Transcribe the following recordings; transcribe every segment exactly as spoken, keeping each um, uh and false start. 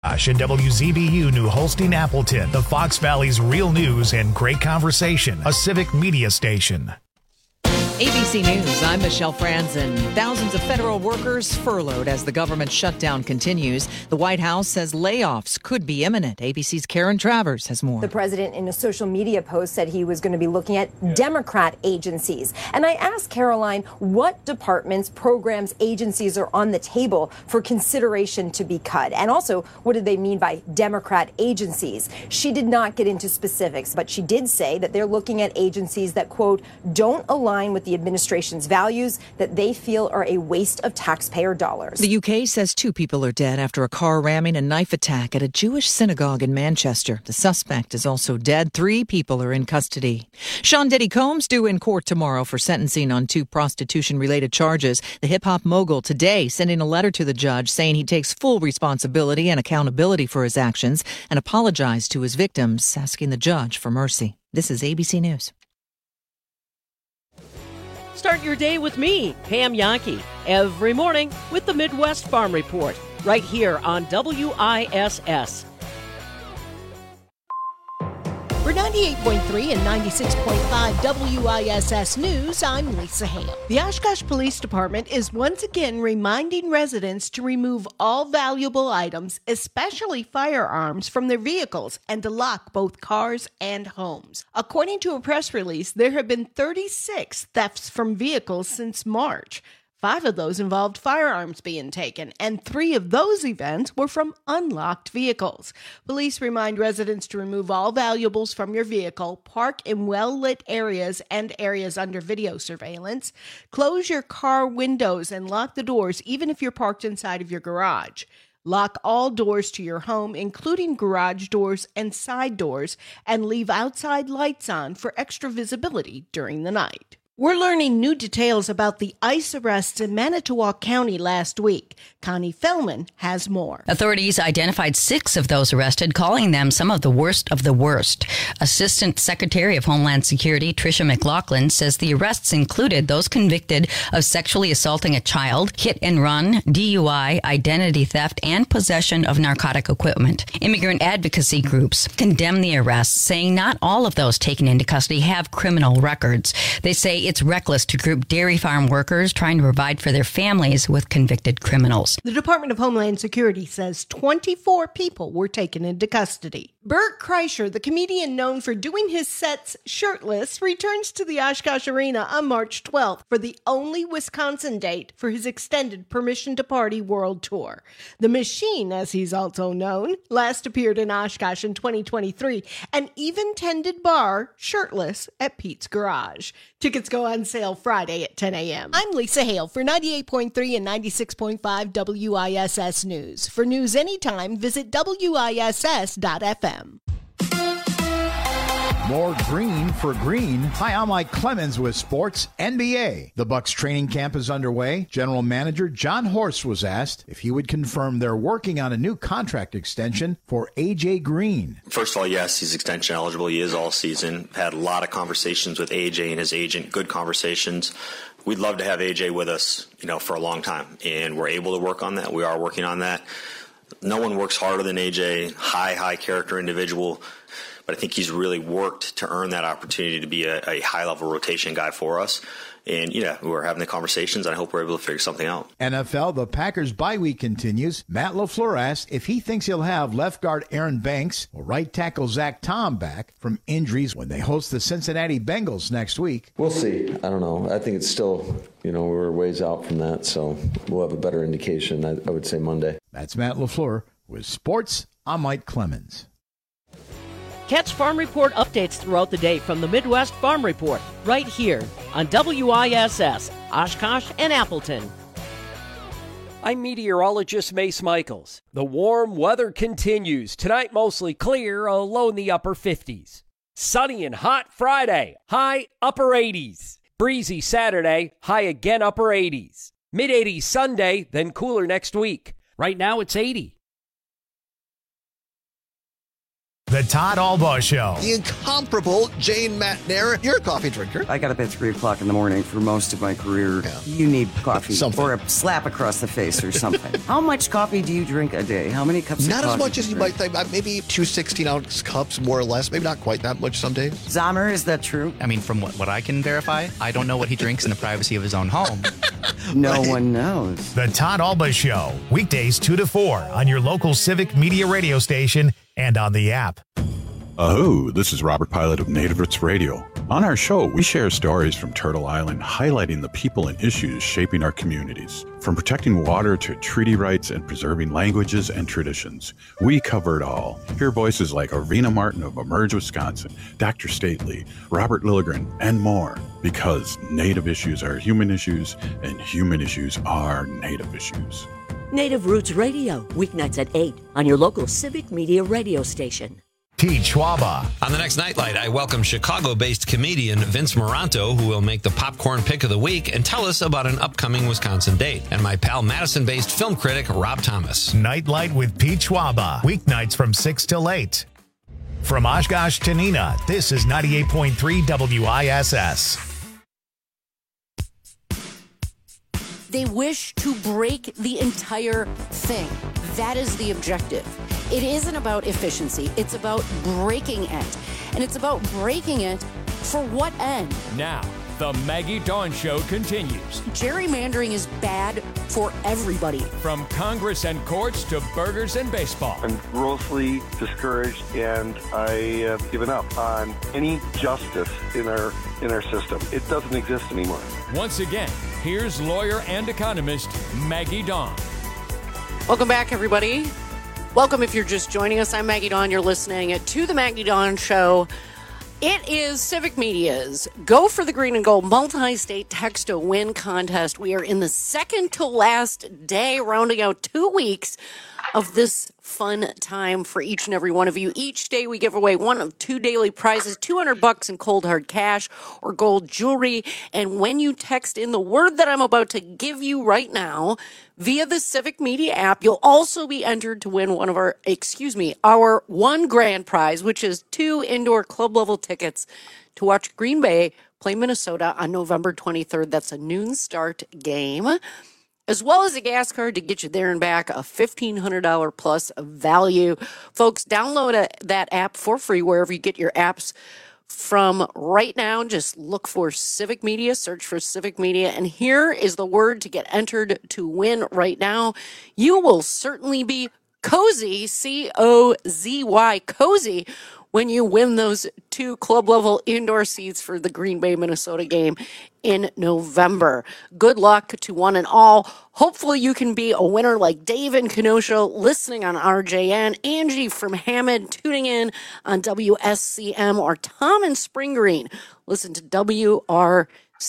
And W Z B U New Holstein Appleton, the Fox Valley's real news and great conversation, a civic media station. A B C News, I'm Michelle Franzen. Thousands of federal workers furloughed as the government shutdown continues. The White House says layoffs could be imminent. A B C's Karen Travers has more. The president in a social media post said he was going to be looking at yeah. Democrat agencies. And I asked Caroline what departments, programs, agencies are on the table for consideration to be cut. And also, what did they mean by Democrat agencies? She did not get into specifics, but she did say that they're looking at agencies that, quote, don't align with the administration's values, that they feel are a waste of taxpayer dollars. The U K says two people are dead after a car ramming and knife attack at a Jewish synagogue in Manchester. The suspect is also dead. Three people are in custody. Sean Diddy Combs due in court tomorrow for sentencing on two prostitution-related charges. The hip-hop mogul today sending a letter to the judge saying he takes full responsibility and accountability for his actions and apologized to his victims, asking the judge for mercy. This is A B C News. Start your day with me, Pam Yankee, every morning with the Midwest Farm Report, right here on W I S S. For ninety-eight point three and ninety-six point five W I S S News, I'm Lisa Hale. The Oshkosh Police Department is once again reminding residents to remove all valuable items, especially firearms, from their vehicles and to lock both cars and homes. According to a press release, there have been thirty-six thefts from vehicles since March. Five of those involved firearms being taken, and three of those events were from unlocked vehicles. Police remind residents to remove all valuables from your vehicle, park in well-lit areas and areas under video surveillance, close your car windows and lock the doors even if you're parked inside of your garage. Lock all doors to your home, including garage doors and side doors, and leave outside lights on for extra visibility during the night. We're learning new details about the ICE arrests in Manitowoc County last week. Connie Fellman has more. Authorities identified six of those arrested, calling them some of the worst of the worst. Assistant Secretary of Homeland Security Tricia McLaughlin says the arrests included those convicted of sexually assaulting a child, hit and run, D U I, identity theft, and possession of narcotic equipment. Immigrant advocacy groups condemn the arrests, saying not all of those taken into custody have criminal records. They say it's reckless to group dairy farm workers trying to provide for their families with convicted criminals. The Department of Homeland Security says twenty-four people were taken into custody. Bert Kreischer, the comedian known for doing his sets shirtless, returns to the Oshkosh Arena on March twelfth for the only Wisconsin date for his extended Permission to Party World Tour. The Machine, as he's also known, last appeared in Oshkosh in twenty twenty-three and even tended bar shirtless at Pete's Garage. Tickets go on sale Friday at ten a.m. I'm Lisa Hale for ninety-eight point three and ninety-six point five W I S S News. For news anytime, visit W I S S dot F M. More green for green. Hi, I'm Mike Clemens with Sports N B A. The Bucks training camp is underway. General Manager John Horst was asked if he would confirm they're working on a new contract extension for A J Green. First of all, yes, he's extension eligible. He is all season. Had a lot of conversations with A J and his agent, good conversations. We'd love to have A J with us, you know, for a long time, and we're able to work on that. We are working on that. No one works harder than A J. High, high character individual. But I think he's really worked to earn that opportunity to be a, a high-level rotation guy for us. And, yeah, we're having the conversations, and I hope we're able to figure something out. N F L, the Packers' bye week continues. Matt LaFleur asked if he thinks he'll have left guard Aaron Banks or right tackle Zach Tom back from injuries when they host the Cincinnati Bengals next week. We'll see. I don't know. I think it's still, you know, we're ways out from that, so we'll have a better indication, I, I would say Monday. That's Matt LaFleur with Sports. I'm Mike Clemens. Catch Farm Report updates throughout the day from the Midwest Farm Report, right here on W I S S, Oshkosh and Appleton. I'm meteorologist Mace Michaels. The warm weather continues. Tonight mostly clear, a low in the upper fifties. Sunny and hot Friday, high upper eighties. Breezy Saturday, high again upper eighties. mid eighties Sunday, then cooler next week. Right now it's eighty. The Todd Albaugh Show. The incomparable Jane Matnair. You're a coffee drinker. I got up at three o'clock in the morning for most of my career. Yeah. You need coffee something. Or a slap across the face or something. How much coffee do you drink a day? How many cups not of coffee? Not as much as you might think. Maybe two sixteen-ounce cups, more or less. Maybe not quite that much some days. Zahmer, is that true? I mean, from what, what I can verify, I don't know what he drinks in the privacy of his own home. No right. one knows. The Todd Albaugh Show. Weekdays two to four on your local Civic Media radio station and on the app. Oh, this is Robert Pilot of Native Roots Radio. On our show, we share stories from Turtle Island, highlighting the people and issues shaping our communities. From protecting water to treaty rights and preserving languages and traditions, we cover it all. Hear voices like Arvina Martin of Emerge, Wisconsin, Doctor Stately, Robert Lilligren, and more. Because Native issues are human issues, and human issues are Native issues. Native Roots Radio, weeknights at eight on your local Civic Media radio station. Pete Schwaba. On the next Nightlight, I welcome Chicago-based comedian Vince Moranto, who will make the popcorn pick of the week and tell us about an upcoming Wisconsin date. And my pal Madison-based film critic Rob Thomas. Nightlight with Pete Schwaba. Weeknights from six till eight. From Oshkosh to Neenah, this is ninety-eight point three W I S S. They wish to break the entire thing. That is the objective. It isn't about efficiency. It's about breaking it. And it's about breaking it for what end? Now, the Maggie Dawn Show continues. Gerrymandering is bad for everybody. From Congress and courts to burgers and baseball. I'm grossly discouraged, and I have given up on any justice in our in our system. It doesn't exist anymore. Once again, here's lawyer and economist Maggie Dawn. Welcome back, everybody. Welcome if you're just joining us. I'm Maggie Dawn. You're listening to the Maggie Dawn Show. It is Civic Media's Go for the Green and Gold multi-state text to win contest. We are in the second to last day, rounding out two weeks of this fun time for each and every one of you. Each day we give away one of two daily prizes, two hundred bucks in cold hard cash or gold jewelry. And when you text in the word that I'm about to give you right now via the Civic Media app, you'll also be entered to win one of our, excuse me, our one grand prize, which is two indoor club level tickets to watch Green Bay play Minnesota on November twenty-third. That's a noon start game, as well as a gas card to get you there and back, a fifteen hundred dollars plus of value. Folks, download a, that app for free wherever you get your apps from right now. Just look for Civic Media, search for Civic Media, and here is the word to get entered to win right now. You will certainly be cozy, C O Z Y, cozy, when you win those two club-level indoor seats for the Green Bay, Minnesota game in November. Good luck to one and all. Hopefully you can be a winner like Dave in Kenosha listening on R J N, Angie from Hammond tuning in on W S C M, or Tom in Spring Green. Listen to W R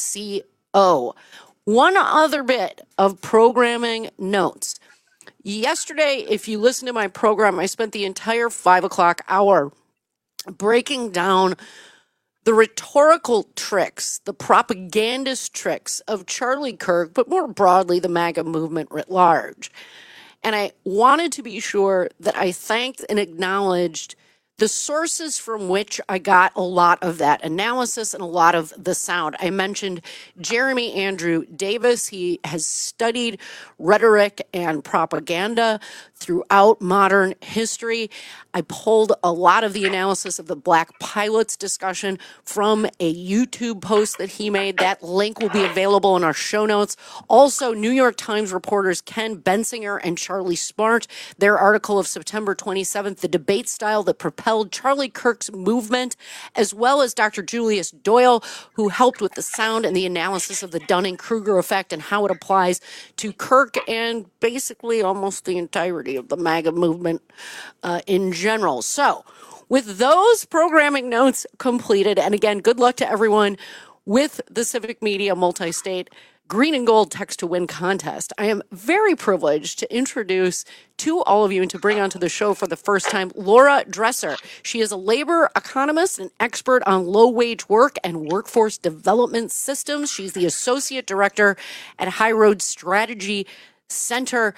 C O. One other bit of programming notes. Yesterday, if you listen to my program, I spent the entire five o'clock hour breaking down the rhetorical tricks, the propagandist tricks of Charlie Kirk, but more broadly, the MAGA movement writ large. And I wanted to be sure that I thanked and acknowledged the sources from which I got a lot of that analysis and a lot of the sound. I mentioned Jeremy Andrew Davis. He has studied rhetoric and propaganda throughout modern history. I pulled a lot of the analysis of the Black Pilots discussion from a YouTube post that he made. That link will be available in our show notes. Also, New York Times reporters Ken Bensinger and Charlie Smart, their article of September twenty-seventh, The Debate Style That Propelled Charlie Kirk's Movement, as well as Doctor Julius Doyle, who helped with the sound and the analysis of the Dunning-Kruger effect and how it applies to Kirk and basically almost the entirety of the MAGA movement uh, in general. So, with those programming notes completed, and again, good luck to everyone with the Civic Media Multi-State Green and Gold Text to Win contest. I am very privileged to introduce to all of you and to bring onto the show for the first time Laura Dresser. She is a labor economist and expert on low-wage work and workforce development systems. She's the associate director at High Road Strategy Center.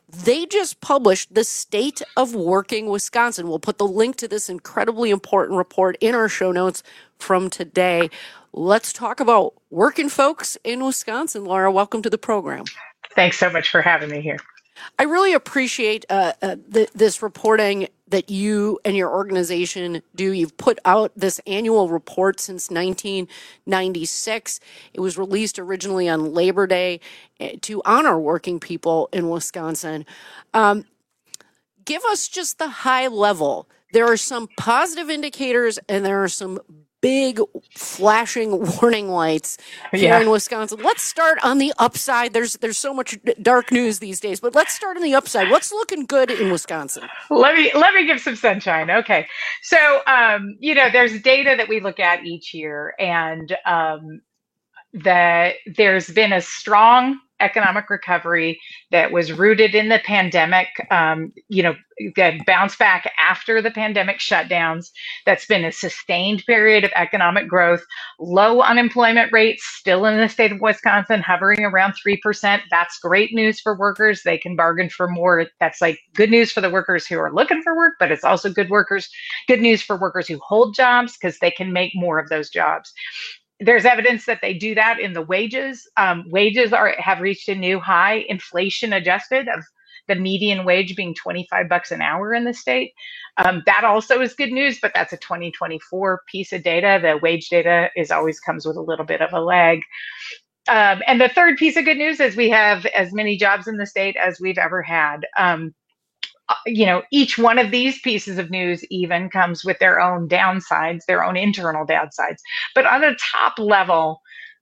They just published the State of Working Wisconsin. We'll put the link to this incredibly important report in our show notes from today. Let's talk about working folks in Wisconsin. Laura, welcome to the program. Thanks so much for having me here. I really appreciate uh, uh, th- this reporting that you and your organization do. You've put out this annual report since nineteen ninety-six. It was released originally on Labor Day to honor working people in Wisconsin. Um, give us just the high level. There are some positive indicators and there are some big flashing warning lights here yeah. in Wisconsin. Let's start on the upside. There's there's so much dark news these days, but let's start on the upside. What's looking good in Wisconsin? Let me let me give some sunshine. Okay, so um, you know, there's data that we look at each year, and um, that there's been a strong economic recovery that was rooted in the pandemic, um, you know, that bounced back after the pandemic shutdowns. That's been a sustained period of economic growth, low unemployment rates still in the state of Wisconsin, hovering around three percent. That's great news for workers. They can bargain for more. That's like good news for the workers who are looking for work, but it's also good workers, good news for workers who hold jobs because they can make more of those jobs. There's evidence that they do that in the wages. Um, wages are have reached a new high, inflation adjusted, of the median wage being twenty-five bucks an hour in the state. Um, that also is good news, but that's a twenty twenty-four piece of data. The wage data is always comes with a little bit of a lag. Um, and the third piece of good news is we have as many jobs in the state as we've ever had. Um, you know, each one of these pieces of news even comes with their own downsides, their own internal downsides. But on a top level,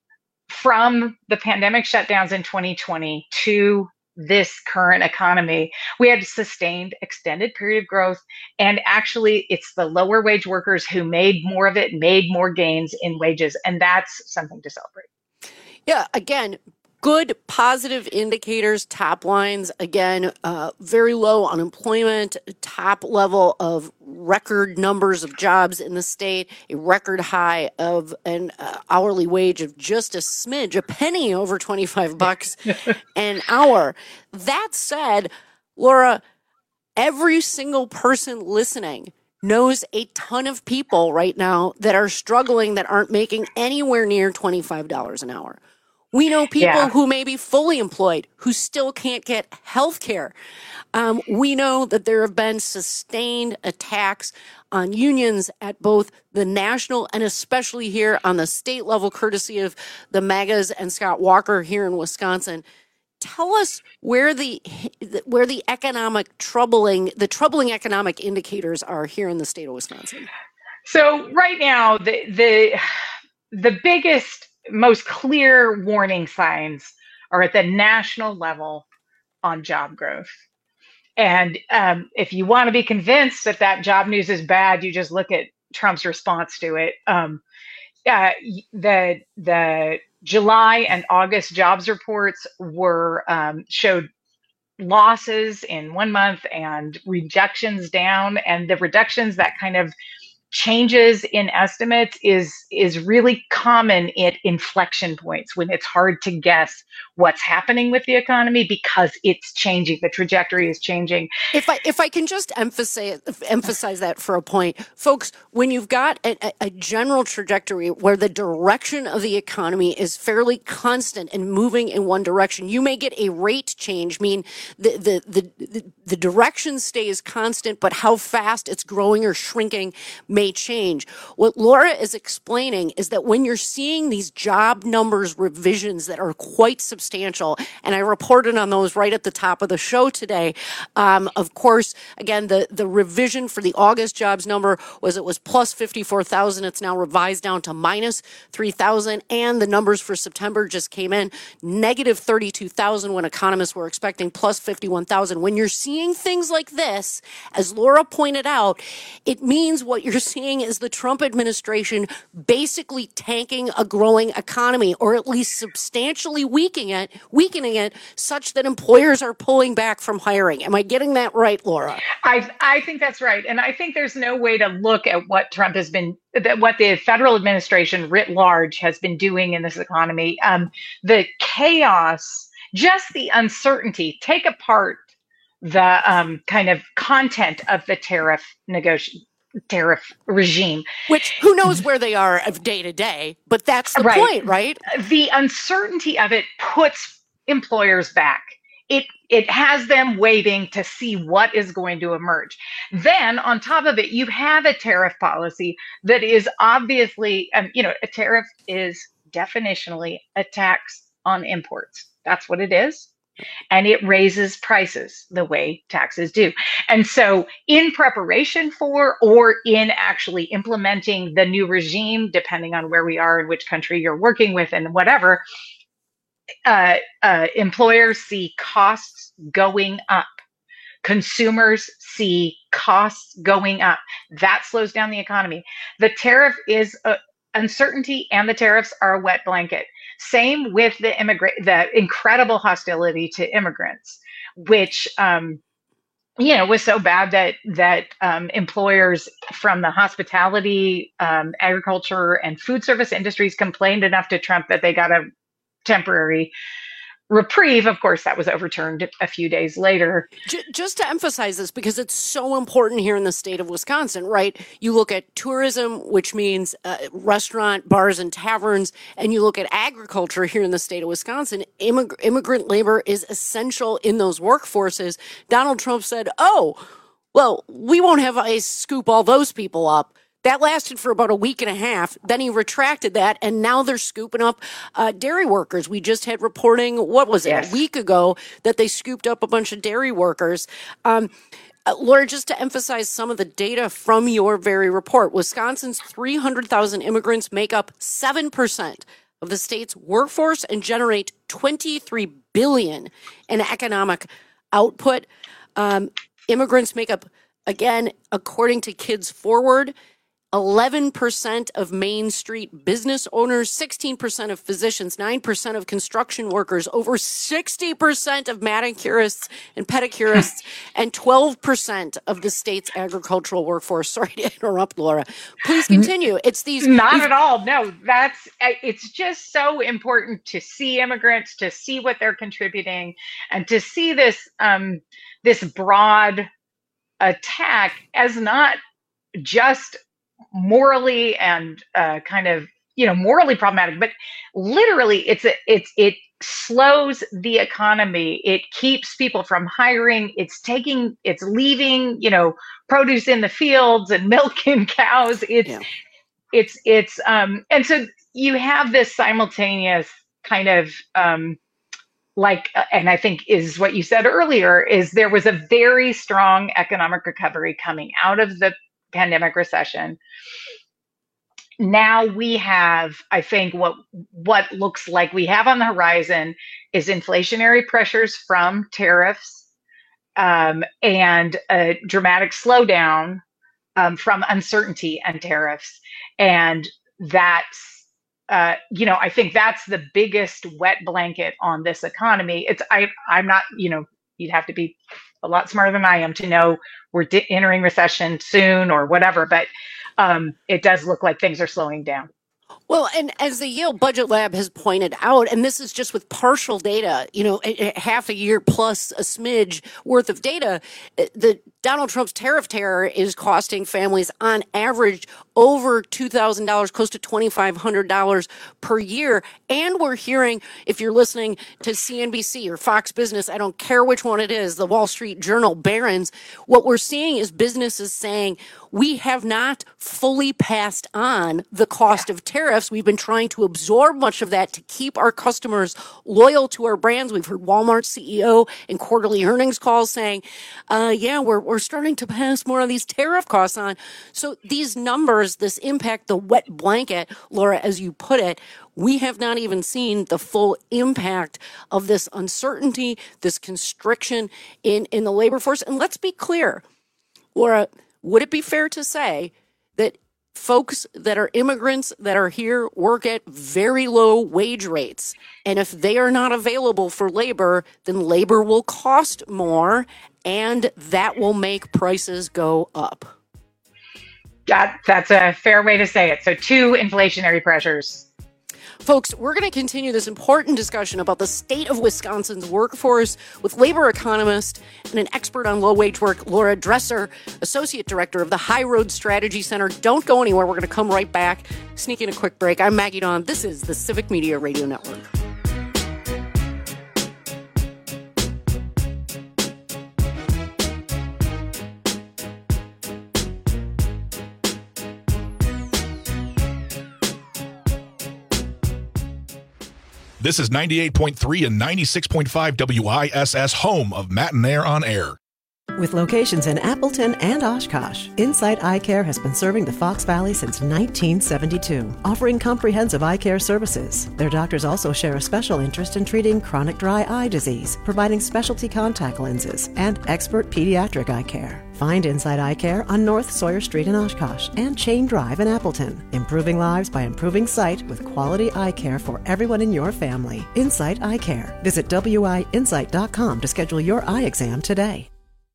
from the pandemic shutdowns in twenty twenty to this current economy, we had sustained extended period of growth. And actually, it's the lower wage workers who made more of it, made more gains in wages. And that's something to celebrate. Yeah, again, good positive indicators, top lines, again, uh, very low unemployment, top level of record numbers of jobs in the state, a record high of an uh, hourly wage of just a smidge, a penny over twenty-five bucks an hour. That said, Laura, every single person listening knows a ton of people right now that are struggling, that aren't making anywhere near twenty-five dollars an hour. We know people yeah. who may be fully employed who still can't get health care. Um, we know that there have been sustained attacks on unions at both the national and especially here on the state level, courtesy of the MAGAs and Scott Walker here in Wisconsin. Tell us where the where the economic troubling the troubling economic indicators are here in the state of Wisconsin. So right now, the the the biggest, most clear warning signs are at the national level on job growth. And um, if you want to be convinced that that job news is bad, you just look at Trump's response to it. Um, uh, the the July and August jobs reports were um, showed losses in one month and rejections down, and the reductions, that kind of changes in estimates is is really common at inflection points when it's hard to guess what's happening with the economy because it's changing. The trajectory is changing. If I if I can just emphasize emphasize that for a point, folks, when you've got a, a general trajectory where the direction of the economy is fairly constant and moving in one direction, you may get a rate change, mean the the the the, the direction stays constant, but how fast it's growing or shrinking may change. What Laura is explaining is that when you're seeing these job numbers revisions that are quite substantial, and I reported on those right at the top of the show today, um, of course, again, the, the revision for the August jobs number was it was plus fifty-four thousand. It's now revised down to minus three thousand, and the numbers for September just came in negative thirty-two thousand when economists were expecting plus fifty-one thousand. When you're seeing things like this, as Laura pointed out, it means what you're seeing is the Trump administration basically tanking a growing economy, or at least substantially weakening it, weakening it such that employers are pulling back from hiring. Am I getting that right, Laura? I I think that's right. And I think there's no way to look at what Trump has been, that what the federal administration writ large has been doing in this economy. Um, the chaos, just the uncertainty, take apart the um, kind of content of the tariff negotiation. tariff regime. Which, who knows where they are of day to day, but that's the right. point, right? The uncertainty of it puts employers back. It it has them waiting to see what is going to emerge. Then on top of it, you have a tariff policy that is obviously, um, you know, a tariff is definitionally a tax on imports. That's what it is. And it raises prices the way taxes do. And so in preparation for or in actually implementing the new regime, depending on where we are and which country you're working with and whatever, uh, uh, employers see costs going up. Consumers see costs going up. That slows down the economy. The tariff is a, uncertainty, and the tariffs are a wet blanket. Same with the immigrant, the incredible hostility to immigrants, which um, you know was so bad that that um, employers from the hospitality, um, agriculture, and food service industries complained enough to Trump that they got a temporary reprieve. Of course, that was overturned a few days later. Just to emphasize this, because it's so important here in the state of Wisconsin, right? You look at tourism, which means uh, restaurant, bars, and taverns, and you look at agriculture here in the state of Wisconsin. Immig- immigrant labor is essential in those workforces. Donald Trump said, oh, well, we won't have ICE scoop all those people up. That lasted for about a week and a half. Then he retracted that, and now they're scooping up uh, dairy workers. We just had reporting, what was it, yes. a week ago, that they scooped up a bunch of dairy workers. Um, uh, Laura, just to emphasize some of the data from your very report, Wisconsin's three hundred thousand immigrants make up seven percent of the state's workforce and generate twenty-three billion dollars in economic output. Um, immigrants make up, again, according to Kids Forward, eleven percent of Main Street business owners, sixteen percent of physicians, nine percent of construction workers, over sixty percent of manicurists and pedicurists, and twelve percent of the state's agricultural workforce. Sorry to interrupt, Laura. Please continue. It's these... Not these- at all. No, that's... It's just so important to see immigrants, to see what they're contributing, and to see this um, this broad attack as not just morally and uh, kind of, you know, morally problematic, but literally it's a, it's, it slows the economy. It keeps people from hiring. It's taking, it's leaving, you know, produce in the fields and milk in cows. It's, yeah. it's, it's, um, and so you have this simultaneous kind of, um, like, uh, and I think is what you said earlier, is there was a very strong economic recovery coming out of the pandemic recession. Now we have, I think, what what looks like we have on the horizon is inflationary pressures from tariffs um, and a dramatic slowdown um, from uncertainty and tariffs. And that's, uh, you know, I think that's the biggest wet blanket on this economy. It's I I'm not, you know, you'd have to be a lot smarter than I am to know we're di- entering recession soon or whatever, but um, it does look like things are slowing down. Well, and as the Yale Budget Lab has pointed out, and this is just with partial data, you know, a, a half a year plus a smidge worth of data, the Donald Trump's tariff terror is costing families on average over two thousand dollars, close to twenty-five hundred dollars per year. And we're hearing, if you're listening to C N B C or Fox Business, I don't care which one it is, the Wall Street Journal, Barron's, what we're seeing is businesses saying, we have not fully passed on the cost of tariffs. We've been trying to absorb much of that to keep our customers loyal to our brands. We've heard Walmart's C E O in quarterly earnings calls saying, uh, yeah, we're, we're starting to pass more of these tariff costs on. So these numbers, this impact, the wet blanket, Laura, as you put it, we have not even seen the full impact of this uncertainty, this constriction in, in the labor force. And let's be clear, Laura, would it be fair to say that folks that are immigrants that are here work at very low wage rates? And if they are not available for labor, then labor will cost more, and that will make prices go up. That, that's a fair way to say it. So two inflationary pressures. Folks, we're going to continue this important discussion about the state of Wisconsin's workforce with labor economist and an expert on low-wage work, Laura Dresser, Associate Director of the High Road Strategy Center. Don't go anywhere. We're going to come right back. Sneak in a quick break. I'm Maggie Dawn. This is the Civic Media Radio Network. This is ninety-eight point three and ninety-six point five W I S S, home of Matt and Air on Air. With locations in Appleton and Oshkosh, Insight Eye Care has been serving the Fox Valley since nineteen seventy-two, offering comprehensive eye care services. Their doctors also share a special interest in treating chronic dry eye disease, providing specialty contact lenses, and expert pediatric eye care. Find Insight Eye Care on North Sawyer Street in Oshkosh and Chain Drive in Appleton. Improving lives by improving sight with quality eye care for everyone in your family. Insight Eye Care. Visit W I insight dot com to schedule your eye exam today.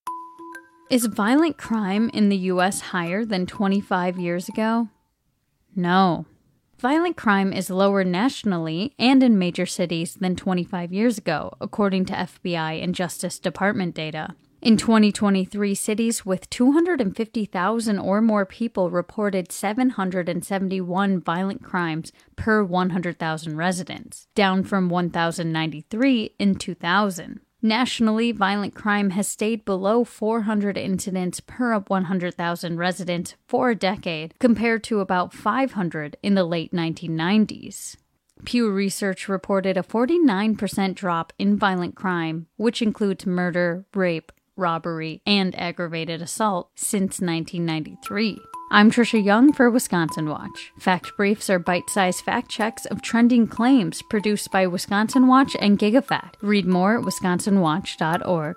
Is violent crime in the U S higher than twenty-five years ago? No. Violent crime is lower nationally and in major cities than twenty-five years ago, according to F B I and Justice Department data. In twenty twenty-three, cities with two hundred fifty thousand or more people reported seven hundred seventy-one violent crimes per one hundred thousand residents, down from one thousand ninety-three in two thousand. Nationally, violent crime has stayed below four hundred incidents per one hundred thousand residents for a decade, compared to about five hundred in the late nineteen nineties. Pew Research reported a forty-nine percent drop in violent crime, which includes murder, rape, robbery, and aggravated assault since nineteen ninety-three. I'm Trisha Young for Wisconsin Watch. Fact Briefs are bite-sized fact checks of trending claims produced by Wisconsin Watch and GigaFact. Read more at wisconsin watch dot org.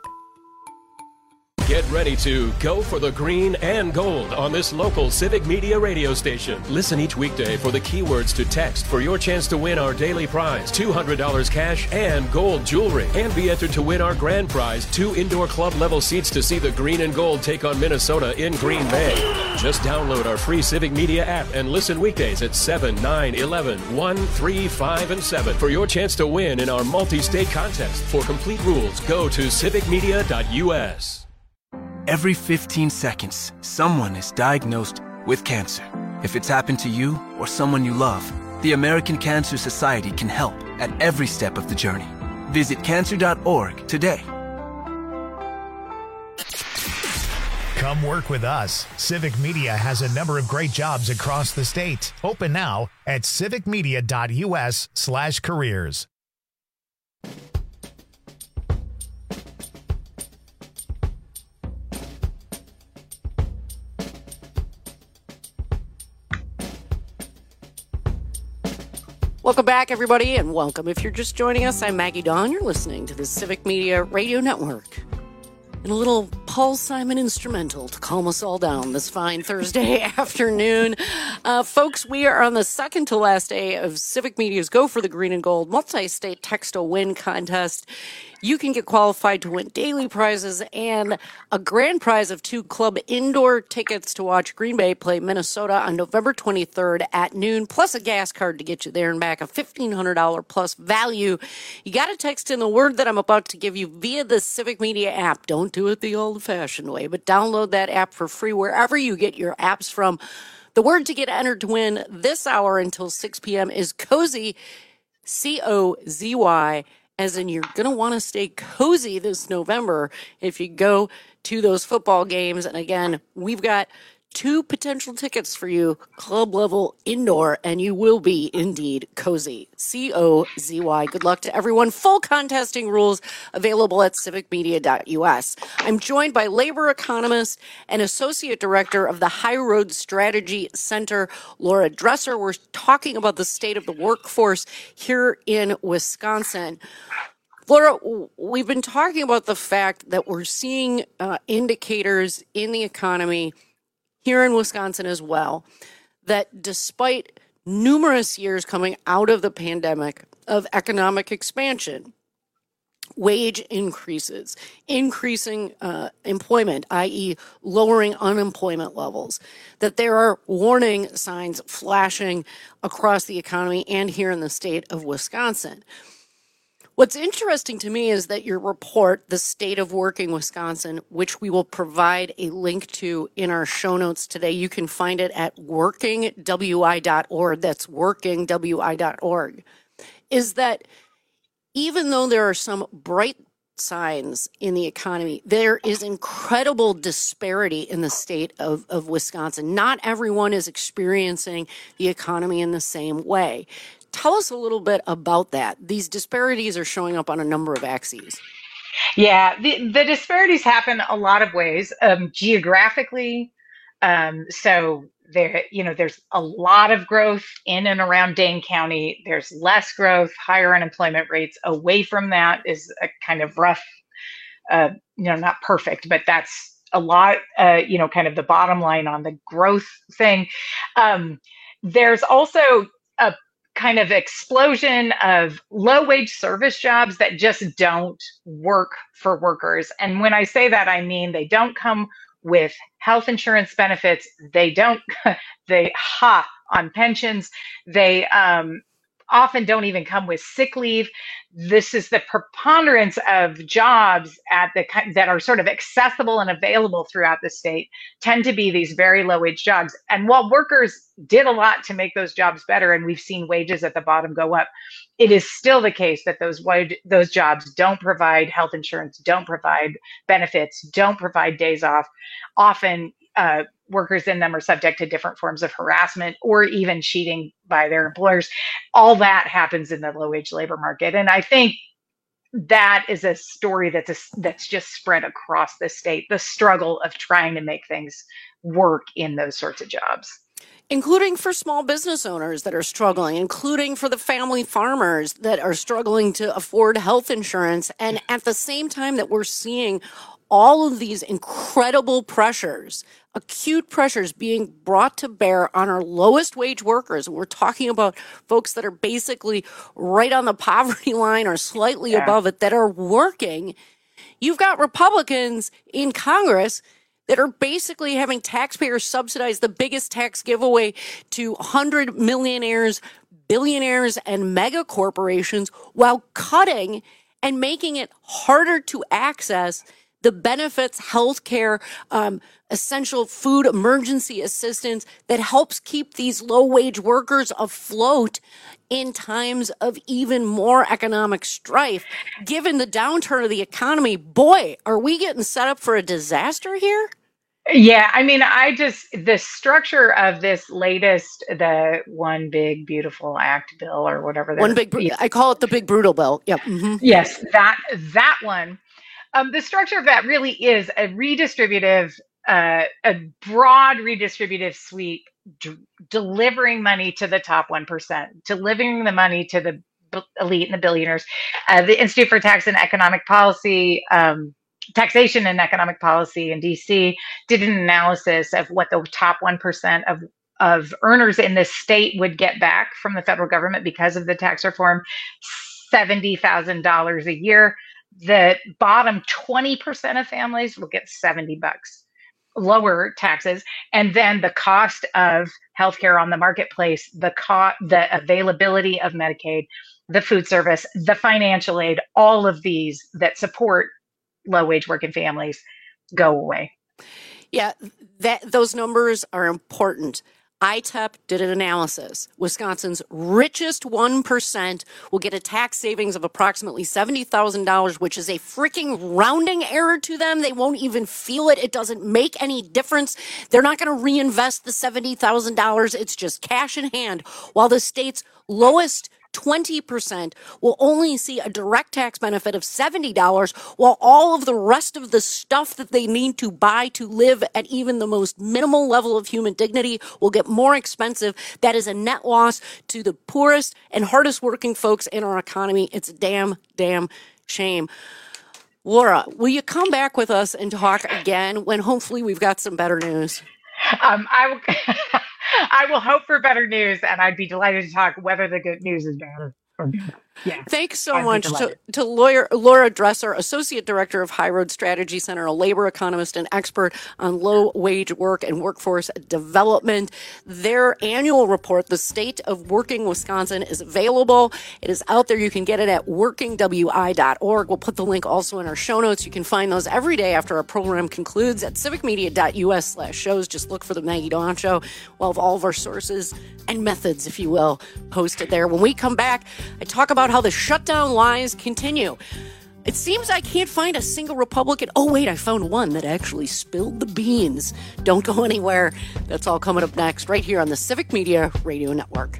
Get ready to go for the green and gold on this local Civic Media radio station. Listen each weekday for the keywords to text for your chance to win our daily prize, two hundred dollars cash and gold jewelry. And be entered to win our grand prize, two indoor club level seats to see the green and gold take on Minnesota in Green Bay. Just download our free Civic Media app and listen weekdays at seven, nine, eleven, one, three, five, and seven for your chance to win in our multi-state contest. For complete rules, go to civic media dot U S. Every fifteen seconds, someone is diagnosed with cancer. If it's happened to you or someone you love, the American Cancer Society can help at every step of the journey. Visit cancer dot org today. Come work with us. Civic Media has a number of great jobs across the state. Open now at civic media dot U S slash careers. Welcome back, everybody, and welcome. If you're just joining us, I'm Maggie Dawn. You're listening to the Civic Media Radio Network. And a little Paul Simon instrumental to calm us all down this fine Thursday afternoon. Uh, folks, we are on the second to last day of Civic Media's Go for the Green and Gold multi-state text-to-win contest. You can get qualified to win daily prizes and a grand prize of two club indoor tickets to watch Green Bay play Minnesota on November twenty-third at noon, plus a gas card to get you there and back, a fifteen hundred dollars plus value. You got to text in the word that I'm about to give you via the Civic Media app. Don't do it the old-fashioned way, but download that app for free wherever you get your apps from. The word to get entered to win this hour until six p.m. is cozy, C O Z Y, as in you're going to want to stay cozy this November if you go to those football games. And again, we've got two potential tickets for you, club level indoor, and you will be indeed cozy. C O Z Y. Good luck to everyone. Full contesting rules available at civic media dot U S. I'm joined by labor economist and associate director of the High Road Strategy Center, Laura Dresser. We're talking about the state of the workforce here in Wisconsin. Laura, we've been talking about the fact that we're seeing uh, indicators in the economy here in Wisconsin as well, that despite numerous years coming out of the pandemic of economic expansion, wage increases, increasing uh, employment, that is lowering unemployment levels, that there are warning signs flashing across the economy and here in the state of Wisconsin. What's interesting to me is that your report, The State of Working Wisconsin, which we will provide a link to in our show notes today, you can find it at working w i dot org. That's working w i dot org. Is that even though there are some bright signs in the economy, there is incredible disparity in the state of, of Wisconsin. Not everyone is experiencing the economy in the same way. Tell us a little bit about that. These disparities are showing up on a number of axes. Yeah, the, the disparities happen a lot of ways. Um, geographically, um, so there, you know, there's a lot of growth in and around Dane County. There's less growth, higher unemployment rates. Away from that is a kind of rough, uh, you know, not perfect, but that's a lot, uh, you know, kind of the bottom line on the growth thing. Um, there's also a kind of explosion of low wage service jobs that just don't work for workers. And when I say that, I mean they don't come with health insurance benefits. They don't, they ha on pensions. They um, often don't even come with sick leave. This is the preponderance of jobs at the that are sort of accessible and available throughout the state tend to be these very low wage jobs. And while workers did a lot to make those jobs better, and we've seen wages at the bottom go up, it is still the case that those wage, those jobs don't provide health insurance, don't provide benefits, don't provide days off. Often uh, workers in them are subject to different forms of harassment or even cheating by their employers. All that happens in the low wage labor market. And I think that is a story that's a, that's just spread across the state, the struggle of trying to make things work in those sorts of jobs. Including for small business owners that are struggling, including for the family farmers that are struggling to afford health insurance. And at the same time that we're seeing all of these incredible pressures, acute pressures being brought to bear on our lowest wage workers. We're talking about folks that are basically right on the poverty line or slightly yeah. above it that are working. You've got Republicans in Congress that are basically having taxpayers subsidize the biggest tax giveaway to one hundred millionaires, billionaires, and mega corporations while cutting and making it harder to access the benefits, healthcare, um, essential food, emergency assistance that helps keep these low-wage workers afloat in times of even more economic strife. Given the downturn of the economy, boy, are we getting set up for a disaster here? Yeah, I mean, I just, the structure of this latest, the One Big Beautiful Act bill or whatever. One big, yeah. I call it the Big Brutal Bill. Yep. Mm-hmm. Yes, that that one. Um, the structure of that really is a redistributive, uh, a broad redistributive sweep, d- delivering money to the top one percent, delivering the money to the b- elite and the billionaires. Uh, the Institute for Tax and Economic Policy, um, Taxation and Economic Policy in D C did an analysis of what the top one percent of of earners in this state would get back from the federal government because of the tax reform, seventy thousand dollars a year. The bottom twenty percent of families will get seventy bucks, lower taxes. And then the cost of healthcare on the marketplace, the co- the availability of Medicaid, the food service, the financial aid, all of these that support low wage working families go away. Yeah, that those numbers are important. I T E P did an analysis. Wisconsin's richest one percent will get a tax savings of approximately seventy thousand dollars, which is a freaking rounding error to them. They won't even feel it. It doesn't make any difference. They're not going to reinvest the seventy thousand dollars. It's just cash in hand. While the state's lowest twenty percent will only see a direct tax benefit of seventy dollars, while all of the rest of the stuff that they need to buy to live at even the most minimal level of human dignity will get more expensive. That is a net loss to the poorest and hardest working folks in our economy. It's a damn, damn shame. Laura, will you come back with us and talk again when hopefully we've got some better news? Um, I will. I will hope for better news, and I'd be delighted to talk whether the good news is bad or good. Yeah. Thanks so much to, to lawyer Laura Dresser, Associate Director of High Road Strategy Center, a labor economist and expert on low-wage work and workforce development. Their annual report, The State of Working Wisconsin, is available. It is out there. You can get it at working w i dot org. We'll put the link also in our show notes. You can find those every day after our program concludes at civic media dot u s slash shows. Just look for the Maggie Dawn Show. We'll have all of our sources and methods, if you will, posted there. When we come back, I talk about how the shutdown lies continue. It seems I can't find a single Republican. Oh, wait, I found one that actually spilled the beans. Don't go anywhere. That's all coming up next, right here on the Civic Media Radio Network.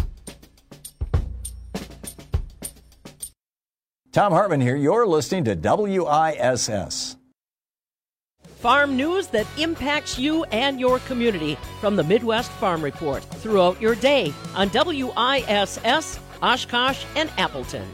Tom Hartman here. You're listening to W I S S. Farm news that impacts you and your community from the Midwest Farm Report throughout your day on W I S S, Oshkosh, and Appleton.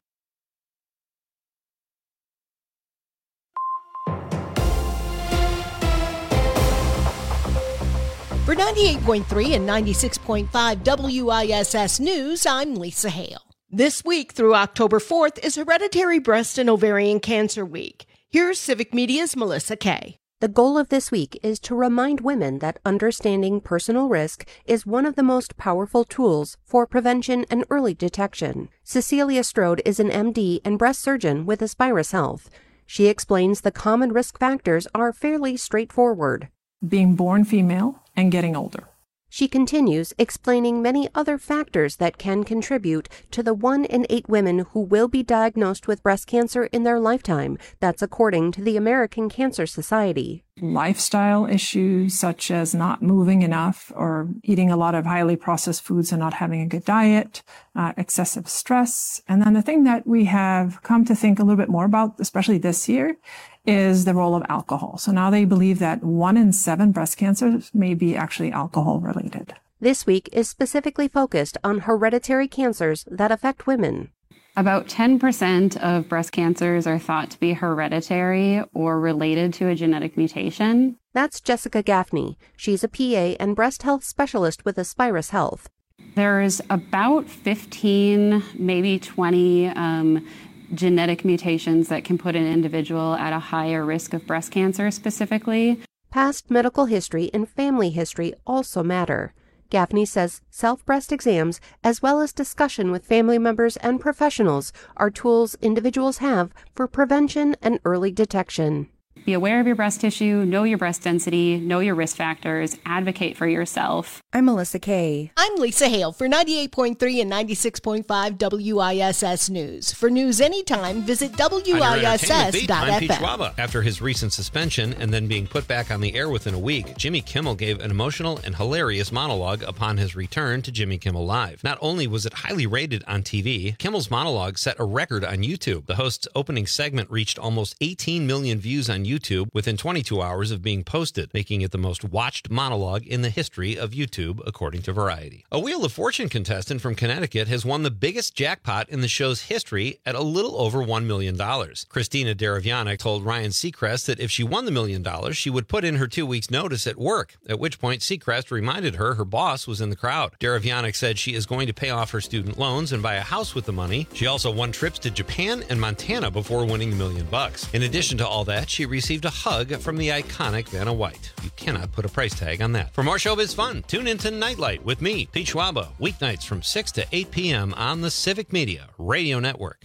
For ninety-eight point three and ninety-six point five W I S S News, I'm Lisa Hale. This week through October fourth is Hereditary Breast and Ovarian Cancer Week. Here's Civic Media's Melissa Kay. The goal of this week is to remind women that understanding personal risk is one of the most powerful tools for prevention and early detection. Cecilia Strode is an M D and breast surgeon with Aspirus Health. She explains the common risk factors are fairly straightforward. Being born female and getting older. She continues, explaining many other factors that can contribute to the one in eight women who will be diagnosed with breast cancer in their lifetime. That's according to the American Cancer Society. Lifestyle issues such as not moving enough or eating a lot of highly processed foods and not having a good diet, uh, excessive stress. And then the thing that we have come to think a little bit more about, especially this year, is the role of alcohol. So now they believe that one in seven breast cancers may be actually alcohol related. This week is specifically focused on hereditary cancers that affect women. About ten percent of breast cancers are thought to be hereditary or related to a genetic mutation. That's Jessica Gaffney. She's a P A and breast health specialist with Aspirus Health. There's about fifteen, maybe twenty um, genetic mutations that can put an individual at a higher risk of breast cancer specifically. Past medical history and family history also matter. Gaffney says self-breast exams, as well as discussion with family members and professionals, are tools individuals have for prevention and early detection. Be aware of your breast tissue, know your breast density, know your risk factors, advocate for yourself. I'm Melissa Kay. I'm Lisa Hale for ninety-eight point three and ninety-six point five W I S S News. For news anytime, visit W I S S dot F M. I'm Pete Schwaba. After his recent suspension and then being put back on the air within a week, Jimmy Kimmel gave an emotional and hilarious monologue upon his return to Jimmy Kimmel Live. Not only was it highly rated on T V, Kimmel's monologue set a record on YouTube. The host's opening segment reached almost eighteen million views on YouTube within twenty-two hours of being posted, making it the most watched monologue in the history of YouTube, according to Variety. A Wheel of Fortune contestant from Connecticut has won the biggest jackpot in the show's history at a little over one million dollars. Christina Derivianic told Ryan Seacrest that if she won the million dollars, she would put in her two weeks' notice at work, at which point Seacrest reminded her her boss was in the crowd. Derivianic said she is going to pay off her student loans and buy a house with the money. She also won trips to Japan and Montana before winning the million bucks. In addition to all that, she received a hug from the iconic Vanna White. You cannot put a price tag on that. For more showbiz fun, tune into Nightlight with me, Pete Schwaba, weeknights from six to eight p.m. on the Civic Media Radio Network.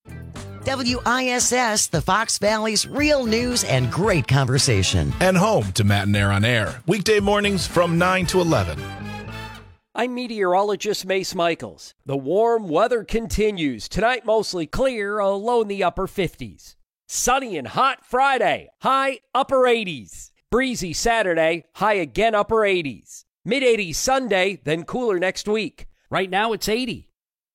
W I S S, the Fox Valley's real news and great conversation. And home to Matt and Air on Air, weekday mornings from nine to eleven. I'm meteorologist Mace Michaels. The warm weather continues. Tonight, mostly clear, a low in the upper fifties. Sunny and hot Friday, high upper eighties. Breezy Saturday, high again upper eighties. mid eighties Sunday, then cooler next week. Right now it's eighty.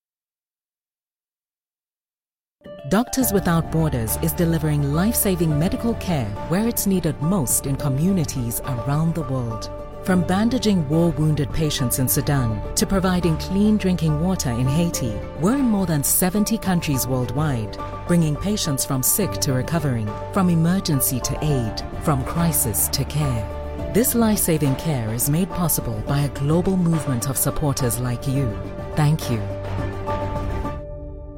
Doctors Without Borders is delivering life-saving medical care where it's needed most in communities around the world. From bandaging war-wounded patients in Sudan to providing clean drinking water in Haiti, we're in more than seventy countries worldwide, bringing patients from sick to recovering, from emergency to aid, from crisis to care. This life-saving care is made possible by a global movement of supporters like you. Thank you.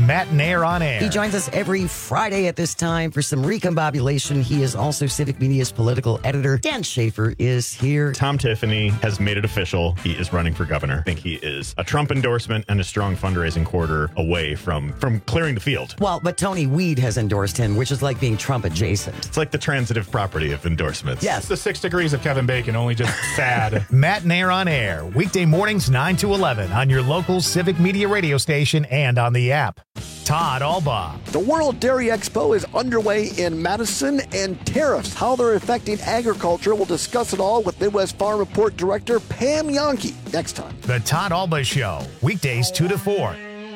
Matt Nair on Air. He joins us every Friday at this time for some recombobulation. He is also Civic Media's political editor. Dan Schaefer is here. Tom Tiffany has made it official. He is running for governor. I think he is a Trump endorsement and a strong fundraising quarter away from, from clearing the field. Well, but Tony Weed has endorsed him, which is like being Trump adjacent. It's like the transitive property of endorsements. Yes. It's the six degrees of Kevin Bacon, only just sad. Matt Nair on Air, weekday mornings nine to eleven on your local Civic Media radio station and on the app. Todd Albaugh. The World Dairy Expo is underway in Madison, and tariffs, how they're affecting agriculture. We'll discuss it all with Midwest Farm Report Director Pam Yonke next time. The Todd Albaugh Show, weekdays two to four.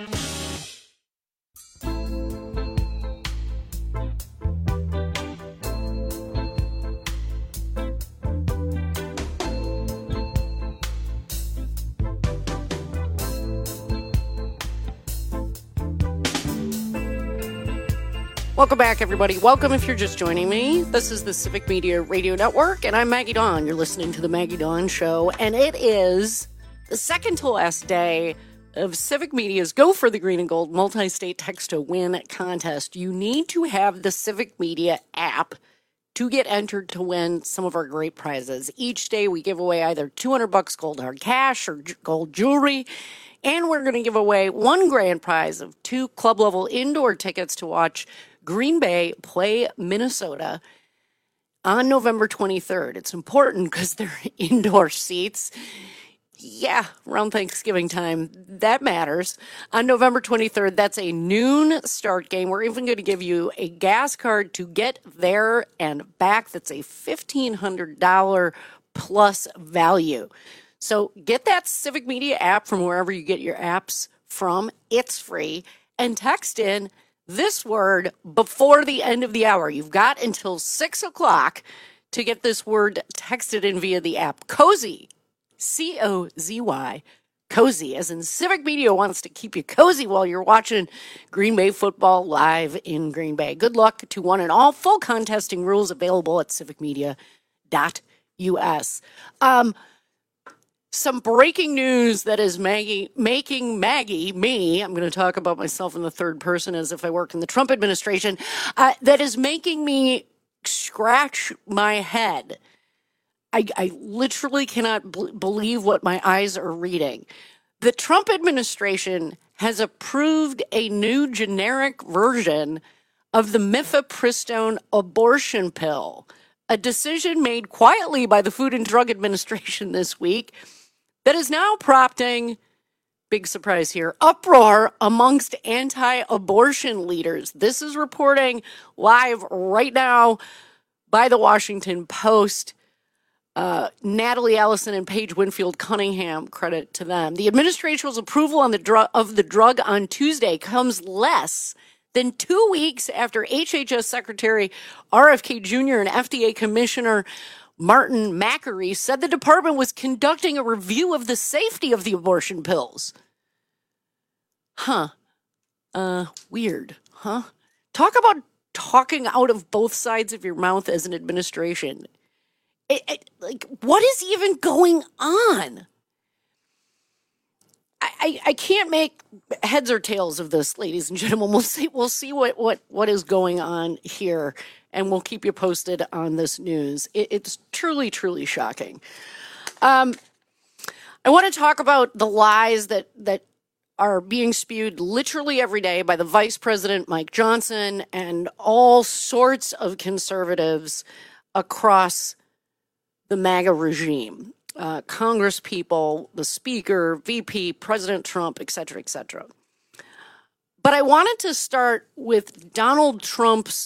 Welcome back, everybody. Welcome if you're just joining me. This is the Civic Media Radio Network, and I'm Maggie Dawn. You're listening to The Maggie Dawn Show, and it is the second to last day of Civic Media's Go for the Green and Gold multi-state text-to-win contest. You need to have the Civic Media app to get entered to win some of our great prizes. Each day we give away either two hundred bucks gold hard cash or j- gold jewelry, and we're going to give away one grand prize of two club-level indoor tickets to watch Green Bay play Minnesota on November twenty-third. It's important because they're indoor seats. Yeah, around Thanksgiving time, that matters. On November twenty-third, that's a noon start game. We're even going to give you a gas card to get there and back. That's a fifteen hundred dollars plus value. So get that Civic Media app from wherever you get your apps from. It's free. And text in this word before the end of the hour. You've got until six o'clock to get this word texted in via the app. Cozy, C O Z Y, cozy, as in Civic Media wants to keep you cozy while you're watching Green Bay football live in Green Bay. Good luck to one and all. Full contesting rules available at civic media dot U S. Um, Some breaking news that is Maggie making Maggie, me, I'm going to talk about myself in the third person as if I work in the Trump administration, uh, that is making me scratch my head. I, I literally cannot b- believe what my eyes are reading. The Trump administration has approved a new generic version of the mifepristone abortion pill, a decision made quietly by the Food and Drug Administration this week that is now prompting, big surprise here, uproar amongst anti-abortion leaders. This is reporting live right now by the Washington Post. Uh, Natalie Ellison and Paige Winfield Cunningham, credit to them. The administration's approval on the dru- of the drug on Tuesday comes less than two weeks after H H S Secretary R F K Junior and F D A Commissioner Martin Macri said the department was conducting a review of the safety of the abortion pills. Huh. Uh, weird, huh? Talk about talking out of both sides of your mouth as an administration. It, it, like, what is even going on? I, I, I can't make heads or tails of this, ladies and gentlemen. We'll see. We'll see what, what, what is going on here, and we'll keep you posted on this news. It, it's truly, truly shocking. Um, I want to talk about the lies that that are being spewed literally every day by the Vice President Mike Johnson and all sorts of conservatives across the MAGA regime. Uh, Congress people, the Speaker, V P, President Trump, et cetera, et cetera. But I wanted to start with Donald Trump's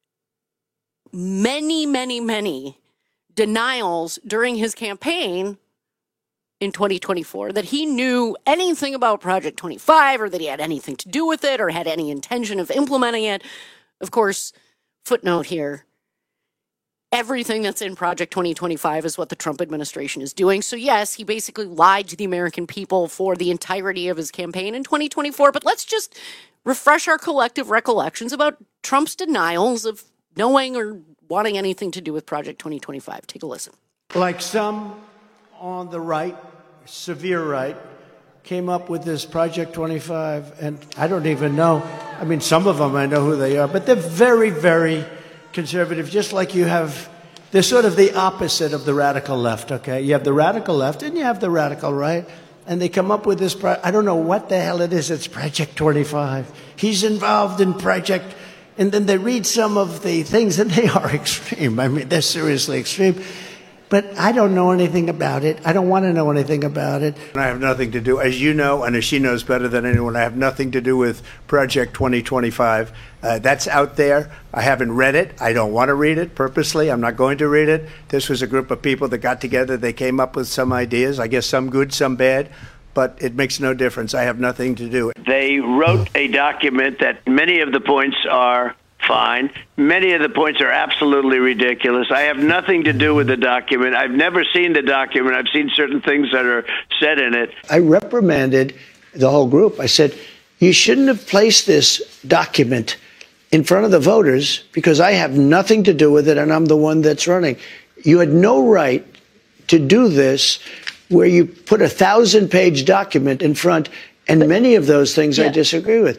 many, many, many denials during his campaign in twenty twenty-four that he knew anything about Project twenty-five or that he had anything to do with it or had any intention of implementing it. Of course, footnote here. Everything that's in Project twenty twenty-five is what the Trump administration is doing. So yes, he basically lied to the American people for the entirety of his campaign in twenty twenty-four. But let's just refresh our collective recollections about Trump's denials of knowing or wanting anything to do with Project twenty twenty-five. Take a listen. Like some on the right, severe right, came up with this Project twenty-five, and I don't even know. I mean, some of them I know who they are, but they're very, very conservative, just like you have. They're sort of the opposite of the radical left, okay? You have the radical left and you have the radical right, and they come up with this, pro- I don't know what the hell it is, it's Project twenty-five. He's involved in Project, and then they read some of the things, and they are extreme. I mean, they're seriously extreme. But I don't know anything about it. I don't want to know anything about it. I have nothing to do, as you know, and as she knows better than anyone, I have nothing to do with Project twenty twenty-five. Uh, that's out there. I haven't read it. I don't want to read it purposely. I'm not going to read it. This was a group of people that got together. They came up with some ideas, I guess some good, some bad, but it makes no difference. I have nothing to do. They wrote a document that many of the points are fine. Many of the points are absolutely ridiculous. I have nothing to do with the document. I've never seen the document. I've seen certain things that are said in it. I reprimanded the whole group. I said, you shouldn't have placed this document in front of the voters because I have nothing to do with it and I'm the one that's running. You had no right to do this where you put a thousand page document in front, and many of those things yeah. I disagree with.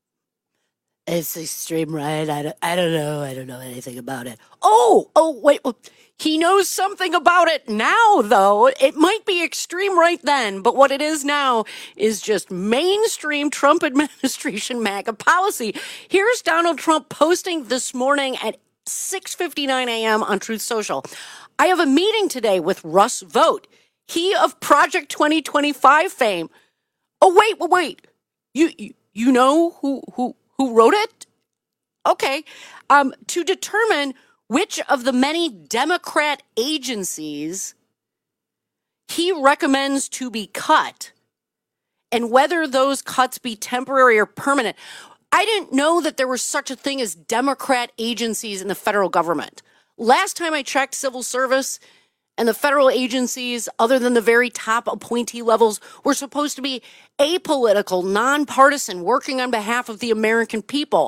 It's extreme right. I don't, I don't know. I don't know anything about it. Oh, oh, wait. He knows something about it now, though. It might be extreme right then, but what it is now is just mainstream Trump administration MAGA policy. Here's Donald Trump posting this morning at six fifty-nine a.m. on Truth Social. I have a meeting today with Russ Vought, he of Project twenty twenty-five fame. Oh, wait, wait, wait. You, you, you know who, who, Who wrote it? Okay. Um, to determine which of the many Democrat agencies he recommends to be cut and whether those cuts be temporary or permanent. I didn't know that there was such a thing as Democrat agencies in the federal government. Last time I checked, civil service and the federal agencies, other than the very top appointee levels, were supposed to be apolitical, nonpartisan, working on behalf of the American people.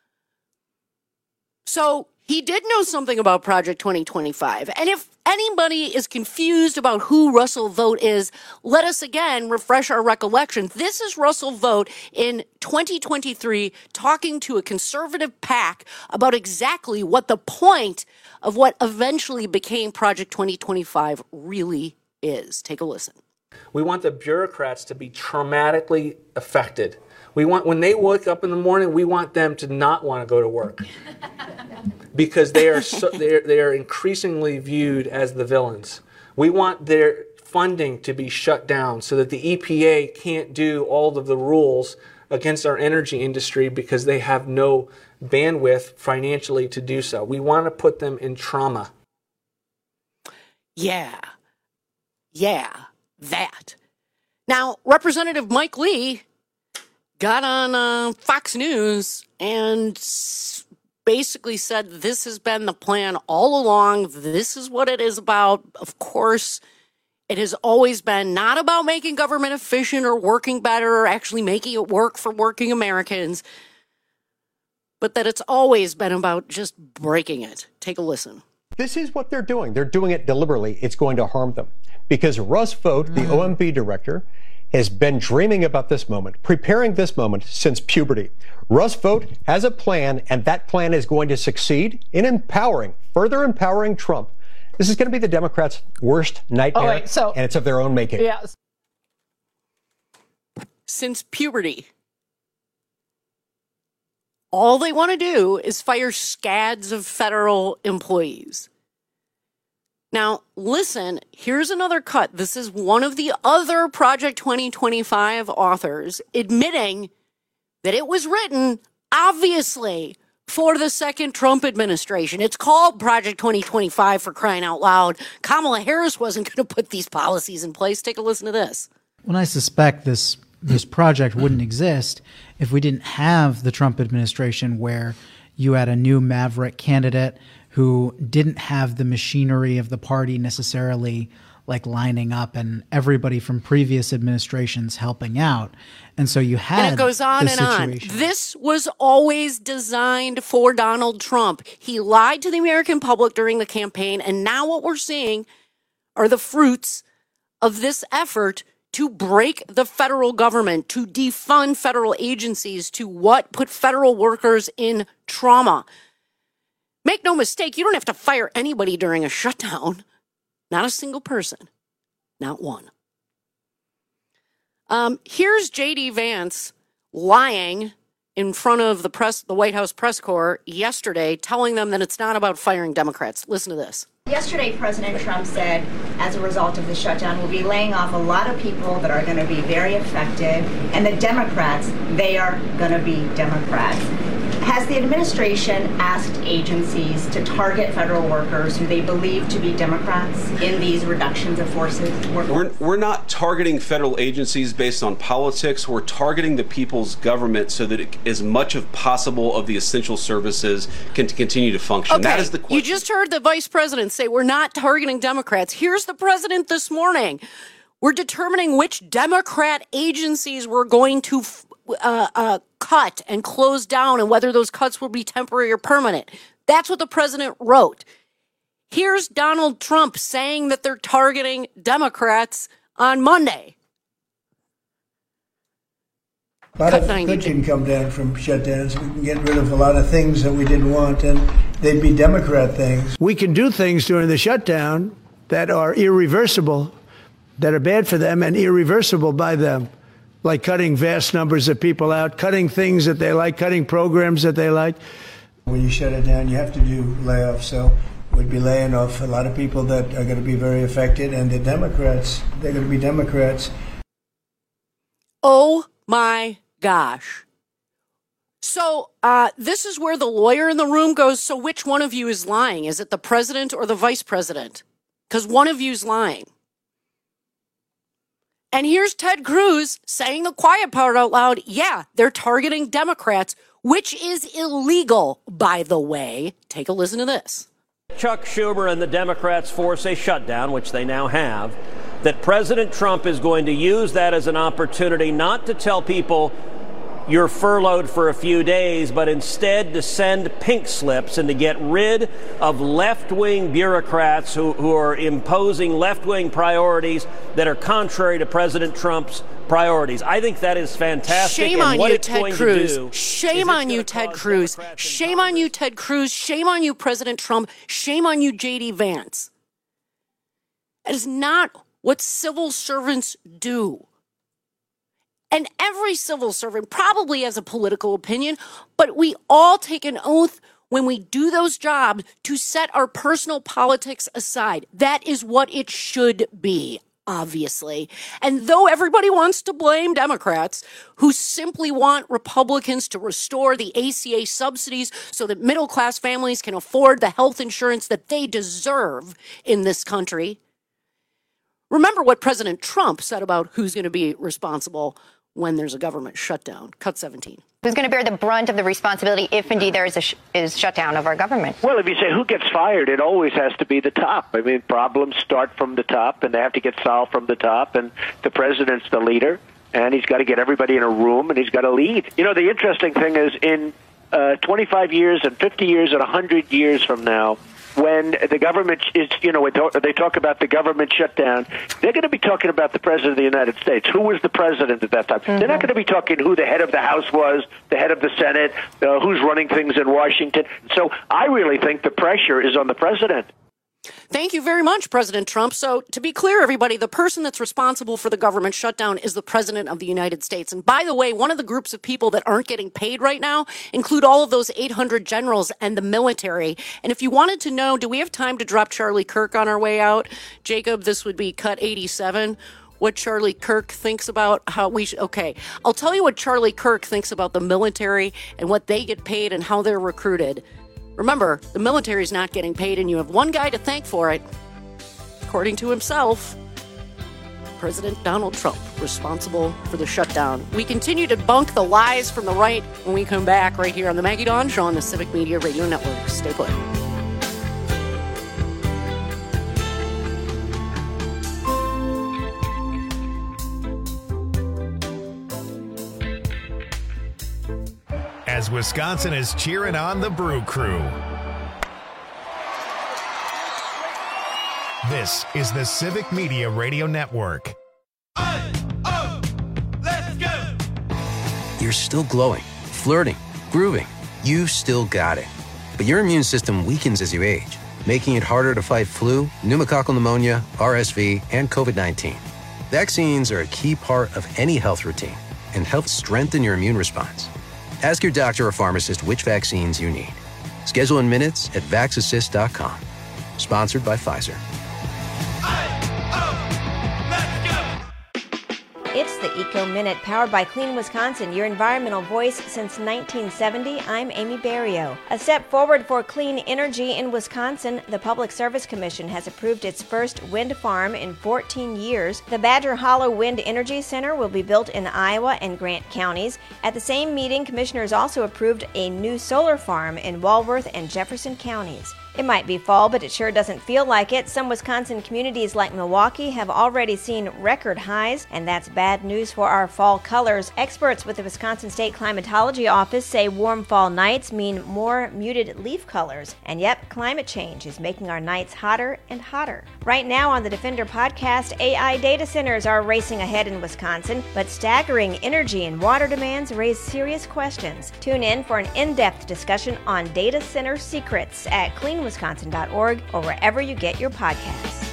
So he did know something about Project twenty twenty-five. And if anybody is confused about who Russell Vought is, let us again refresh our recollection. This is Russell Vought in twenty twenty-three talking to a conservative PAC about exactly what the point of what eventually became Project twenty twenty-five really is. Take a listen. We want the bureaucrats to be traumatically affected. We want, when they wake up in the morning, we want them to not want to go to work because they are so, they are, they are increasingly viewed as the villains. We want their funding to be shut down so that the E P A can't do all of the rules against our energy industry because they have no bandwidth financially to do so. We want to put them in trauma. Yeah. Yeah. That. Now, Representative Mike Lee got on uh, Fox News and basically said this has been the plan all along. This is what it is about. Of course, it has always been not about making government efficient or working better or actually making it work for working Americans, but that it's always been about just breaking it. Take a listen. This is what they're doing. They're doing it deliberately. It's going to harm them. Because Russ Vought, the O M B director, has been dreaming about this moment, preparing this moment since puberty. Russ Vought has a plan, and that plan is going to succeed in empowering, further empowering Trump. This is going to be the Democrats' worst nightmare, right, so, and it's of their own making. Yeah. Since puberty, all they want to do is fire scads of federal employees. Now, listen, here's another cut. This is one of the other Project twenty twenty-five authors admitting that it was written, obviously, for the second Trump administration. It's called Project twenty twenty-five, for crying out loud. Kamala Harris wasn't going to put these policies in place. Take a listen to this. Well, I suspect this this project wouldn't exist if we didn't have the Trump administration, where you had a new maverick candidate who didn't have the machinery of the party necessarily like lining up and everybody from previous administrations helping out. And so you had And it goes on and situation. on. This was always designed for Donald Trump. He lied to the American public during the campaign, and now what we're seeing are the fruits of this effort to break the federal government, to defund federal agencies, to what? Put federal workers in trauma. Make no mistake, you don't have to fire anybody during a shutdown. Not a single person. Not one. Um, here's J D Vance lying in front of the press, the White House press corps yesterday, telling them that it's not about firing Democrats. Listen to this. Yesterday, President Trump said, as a result of the shutdown, we'll be laying off a lot of people that are going to be very affected. And the Democrats, they are going to be Democrats. Has the administration asked agencies to target federal workers who they believe to be Democrats in these reductions of forces? We're, we're not targeting federal agencies based on politics. We're targeting the people's government so that it, as much as possible of the essential services can continue to function. Okay, that is the question. You just heard the vice president say we're not targeting Democrats. Here's the president this morning. We're determining which Democrat agencies we're going to uh, uh, cut and close down and whether those cuts will be temporary or permanent. That's what the president wrote. Here's Donald Trump saying that they're targeting Democrats on Monday. A lot of good can come down from shutdowns. We can get rid of a lot of things that we didn't want, and they'd be Democrat things. We can do things during the shutdown that are irreversible, that are bad for them and irreversible by them, like cutting vast numbers of people out, cutting things that they like, cutting programs that they like. When you shut it down, you have to do layoffs. So we'd be laying off a lot of people that are going to be very affected, and the Democrats, they're going to be Democrats. Oh, my gosh. So uh, this is where the lawyer in the room goes, so which one of you is lying? Is it the president or the vice president? Because one of you's lying. And here's Ted Cruz saying the quiet part out loud. Yeah, they're targeting Democrats, which is illegal, by the way. Take a listen to this. Chuck Schumer and the Democrats force a shutdown, which they now have, that President Trump is going to use that as an opportunity not to tell people you're furloughed for a few days, but instead to send pink slips and to get rid of left-wing bureaucrats who, who are imposing left-wing priorities that are contrary to President Trump's priorities. I think that is fantastic. Shame and on what you, it's Ted going Cruz. to do Shame on you, Ted Cruz. Shame on you, Ted Cruz. Shame on you, President Trump. Shame on you, J D Vance. That is not what civil servants do. And every civil servant probably has a political opinion, but we all take an oath when we do those jobs to set our personal politics aside. That is what it should be, obviously. And though everybody wants to blame Democrats who simply want Republicans to restore the A C A subsidies so that middle-class families can afford the health insurance that they deserve in this country, remember what President Trump said about who's going to be responsible when there's a government shutdown. Cut seventeen. Who's going to bear the brunt of the responsibility if indeed there is a sh- is shutdown of our government? Well, if you say who gets fired, it always has to be the top. I mean, problems start from the top, and they have to get solved from the top, and the president's the leader, and he's got to get everybody in a room, and he's got to lead. You know, the interesting thing is in uh, twenty-five years and fifty years and one hundred years from now, when the government is, you know, they talk about the government shutdown, they're going to be talking about the president of the United States. Who was the president at that time? Mm-hmm. They're not going to be talking who the head of the House was, the head of the Senate, uh, who's running things in Washington. So I really think the pressure is on the president. Thank you very much, President Trump. So to be clear, everybody, the person that's responsible for the government shutdown is the President of the United States. And by the way, one of the groups of people that aren't getting paid right now include all of those eight hundred generals and the military. And if you wanted to know, do we have time to drop Charlie Kirk on our way out? Jacob, this would be cut eighty-seven. What Charlie Kirk thinks about how we should, okay, I'll tell you what Charlie Kirk thinks about the military and what they get paid and how they're recruited. Remember, the military is not getting paid, and you have one guy to thank for it. According to himself, President Donald Trump, responsible for the shutdown. We continue to debunk the lies from the right when we come back right here on the Maggie Dawn Show on the Civic Media Radio Network. Stay put. As Wisconsin is cheering on the Brew Crew. This is the Civic Media Radio Network. you're still glowing, flirting, grooving. You still got it. But your immune system weakens as you age, making it harder to fight flu, pneumococcal pneumonia, R S V, and COVID nineteen. Vaccines are a key part of any health routine and help strengthen your immune response. Ask your doctor or pharmacist which vaccines you need. Schedule in minutes at vax assist dot com. Sponsored by Pfizer. It's the Eco Minute, powered by Clean Wisconsin, your environmental voice since nineteen seventy. I'm Amy Barrio. A step forward for clean energy in Wisconsin. The Public Service Commission has approved its first wind farm in fourteen years. The Badger Hollow Wind Energy Center will be built in Iowa and Grant counties. At the same meeting, commissioners also approved a new solar farm in Walworth and Jefferson counties. It might be fall, but it sure doesn't feel like it. Some Wisconsin communities like Milwaukee have already seen record highs, and that's bad news for our fall colors. Experts with the Wisconsin State Climatology Office say warm fall nights mean more muted leaf colors. And yep, climate change is making our nights hotter and hotter. Right now on the Defender podcast, A I data centers are racing ahead in Wisconsin, but staggering energy and water demands raise serious questions. Tune in for an in-depth discussion on data center secrets at clean wisconsin dot org or wherever you get your podcasts.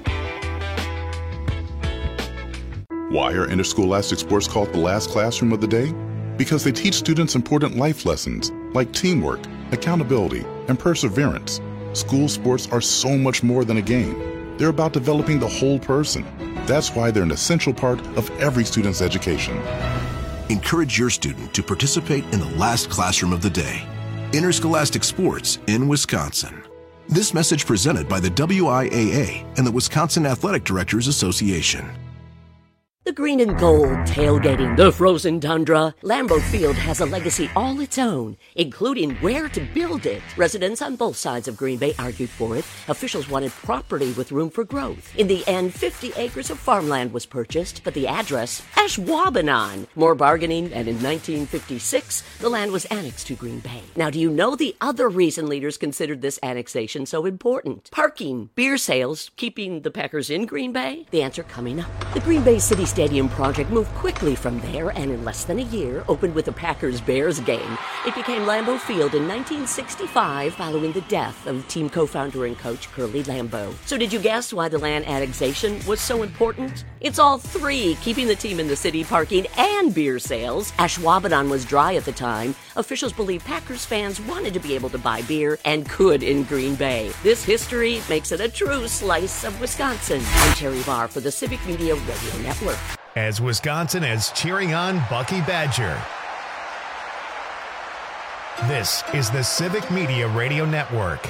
Why are interscholastic sports called the last classroom of the day? Because they teach students important life lessons like teamwork, accountability, and perseverance. School sports are so much more than a game. They're about developing the whole person. That's why they're an essential part of every student's education. Encourage your student to participate in the last classroom of the day. Interscholastic sports in Wisconsin. This message presented by the W I A A and the Wisconsin Athletic Directors Association. The green and gold tailgating, the frozen tundra. Lambeau Field has a legacy all its own, including where to build it. Residents on both sides of Green Bay argued for it. Officials wanted property with room for growth. In the end, fifty acres of farmland was purchased, but the address, Ashwaubenon. More bargaining, and in nineteen fifty-six, the land was annexed to Green Bay. Now, do you know the other reason leaders considered this annexation so important? Parking, beer sales, keeping the Packers in Green Bay? The answer coming up. The Green Bay City Stadium project moved quickly from there and in less than a year opened with a Packers-Bears game. It became Lambeau Field in nineteen sixty-five following the death of team co-founder and coach Curly Lambeau. So did you guess why the land annexation was so important? It's all three, keeping the team in the city, parking, and beer sales. Ashwaubenon was dry at the time. Officials believe Packers fans wanted to be able to buy beer and could in Green Bay. This history makes it a true slice of Wisconsin. I'm Terry Barr for the Civic Media Radio Network. As Wisconsin is cheering on Bucky Badger. This is the Civic Media Radio Network.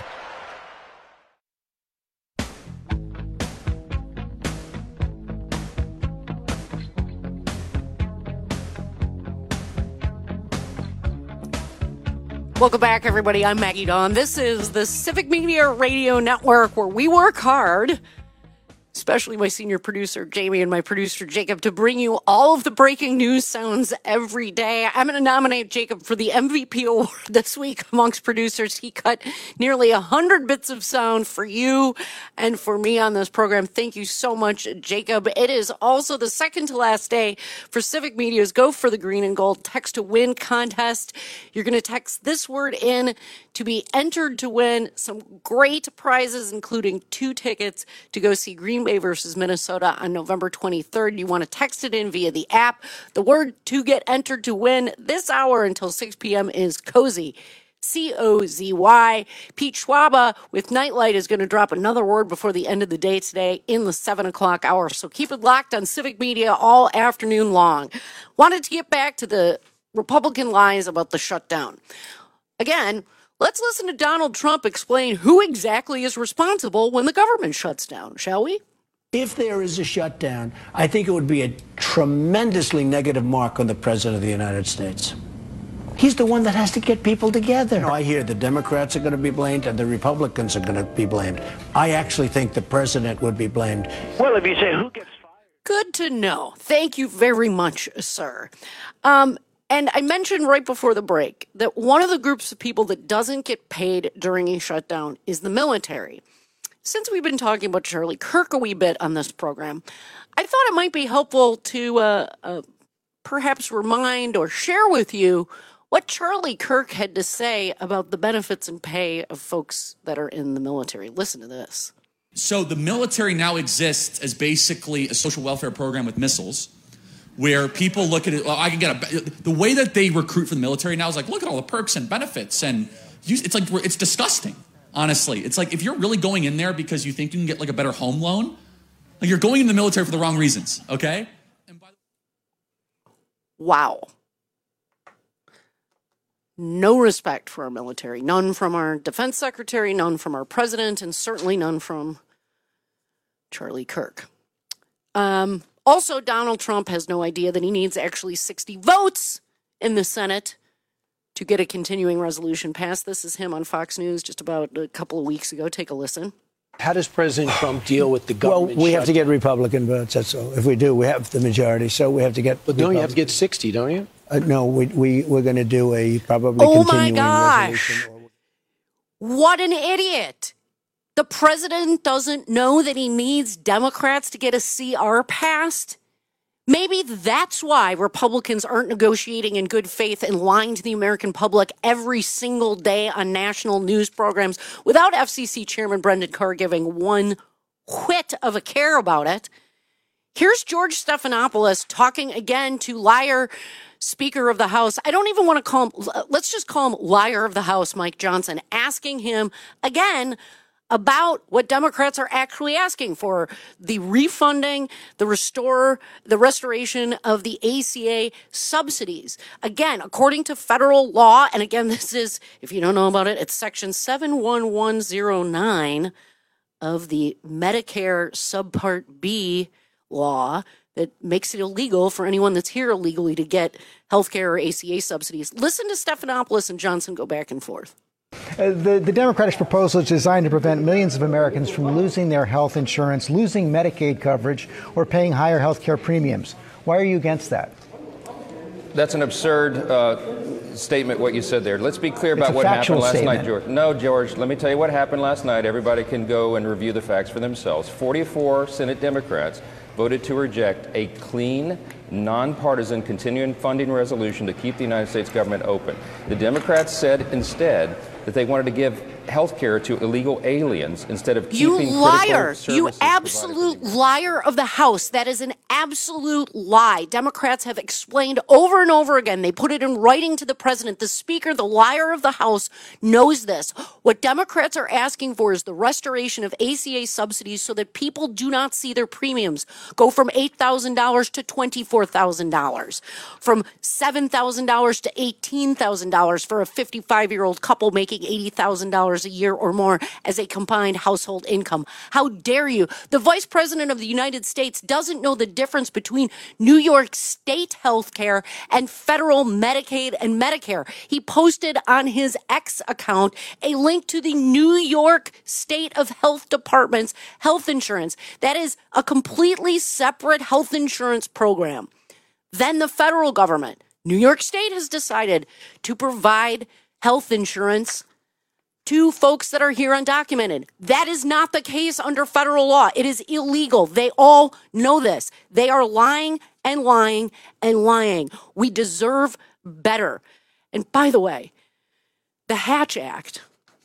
Welcome back, everybody. I'm Maggie Dawn. This is the Civic Media Radio Network, where we work hard, especially my senior producer, Jamie, and my producer, Jacob, to bring you all of the breaking news sounds every day. I'm going to nominate Jacob for the M V P award this week amongst producers. He cut nearly one hundred bits of sound for you and for me on this program. Thank you so much, Jacob. It is also the second to last day for Civic Media's Go for the Green and Gold Text to Win contest. You're going to text this word in to be entered to win some great prizes, including two tickets to go see Green Bay versus Minnesota on November twenty-third. You want to text it in via the app. The word to get entered to win this hour until six p.m. is cozy. C O Z Y. Pete Schwaba with Nightlight is going to drop another word before the end of the day today in the seven o'clock hour. So keep it locked on Civic Media all afternoon long. Wanted to get back to the Republican lies about the shutdown. Again, let's listen to Donald Trump explain who exactly is responsible when the government shuts down, shall we? If there is a shutdown, I think it would be a tremendously negative mark on the President of the United States. He's the one that has to get people together. You know, I hear the Democrats are going to be blamed and the Republicans are going to be blamed. I actually think the President would be blamed. Well, if you say who gets fired. Good to know. Thank you very much, sir. Um, And I mentioned right before the break that one of the groups of people that doesn't get paid during a shutdown is the military. Since we've been talking about Charlie Kirk a wee bit on this program, I thought it might be helpful to uh, uh, perhaps remind or share with you what Charlie Kirk had to say about the benefits and pay of folks that are in the military. Listen to this. So the military now exists as basically a social welfare program with missiles, where people look at it, well, I can get a, the way that they recruit for the military now is like, look at all the perks and benefits. And you, it's like, it's disgusting, honestly. It's like, if you're really going in there because you think you can get like a better home loan, like you're going in the military for the wrong reasons, okay? And by the- Wow. No respect for our military. None from our defense secretary, none from our president, and certainly none from Charlie Kirk. Um, also, Donald Trump has no idea that he needs actually sixty votes in the Senate to get a continuing resolution passed. This is him on Fox News just about a couple of weeks ago. Take a listen. How does President Trump deal with the government? Well, we have to shutdown? get Republican votes, that's all. If we do, we have the majority, so we have to get... But don't you have to get sixty, don't you? Uh, no, we, we, we're going to do a probably Oh continuing my gosh. resolution. What an idiot. The president doesn't know that he needs Democrats to get a C R passed. Maybe that's why Republicans aren't negotiating in good faith and lying to the American public every single day on national news programs without F C C Chairman Brendan Carr giving one whit of a care about it. Here's George Stephanopoulos talking again to liar Speaker of the House. I don't even want to call him, let's just call him liar of the House, Mike Johnson, asking him again about what Democrats are actually asking for, the refunding, the restore, the restoration of the A C A subsidies. Again, according to federal law, and again, this is, if you don't know about it, it's section seven one one zero nine of the Medicare Subpart B law that makes it illegal for anyone that's here illegally to get healthcare or A C A subsidies. Listen to Stephanopoulos and Johnson go back and forth. Uh, the, the Democratic proposal is designed to prevent millions of Americans from losing their health insurance, losing Medicaid coverage, or paying higher health care premiums. Why are you against that? That's an absurd uh, statement, what you said there. Let's be clear about what happened last statement. night, George. No, George, let me tell you what happened last night. Everybody can go and review the facts for themselves. forty-four Senate Democrats voted to reject a clean, nonpartisan continuing funding resolution to keep the United States government open. The Democrats said instead that they wanted to give health care to illegal aliens instead of You keeping liar. critical You services absolute liar of the House. That is an absolute lie. Democrats have explained over and over again. They put it in writing to the president. The speaker, the liar of the House, knows this. What Democrats are asking for is the restoration of A C A subsidies so that people do not see their premiums go from eight thousand dollars to twenty-four thousand dollars, from seven thousand dollars to eighteen thousand dollars for a fifty-five-year-old couple making eighty thousand dollars a year or more as a combined household income. How dare you? The Vice President of the United States doesn't know the difference between New York state health care and federal Medicaid and Medicare. He posted on his X account a link to the New York State of Health Department's health insurance. That is a completely separate health insurance program. Then the federal government, New York State, has decided to provide health insurance to folks that are here undocumented. That is not the case under federal law. It is illegal. They all know this. They are lying and lying and lying. We deserve better. And by the way, the Hatch Act,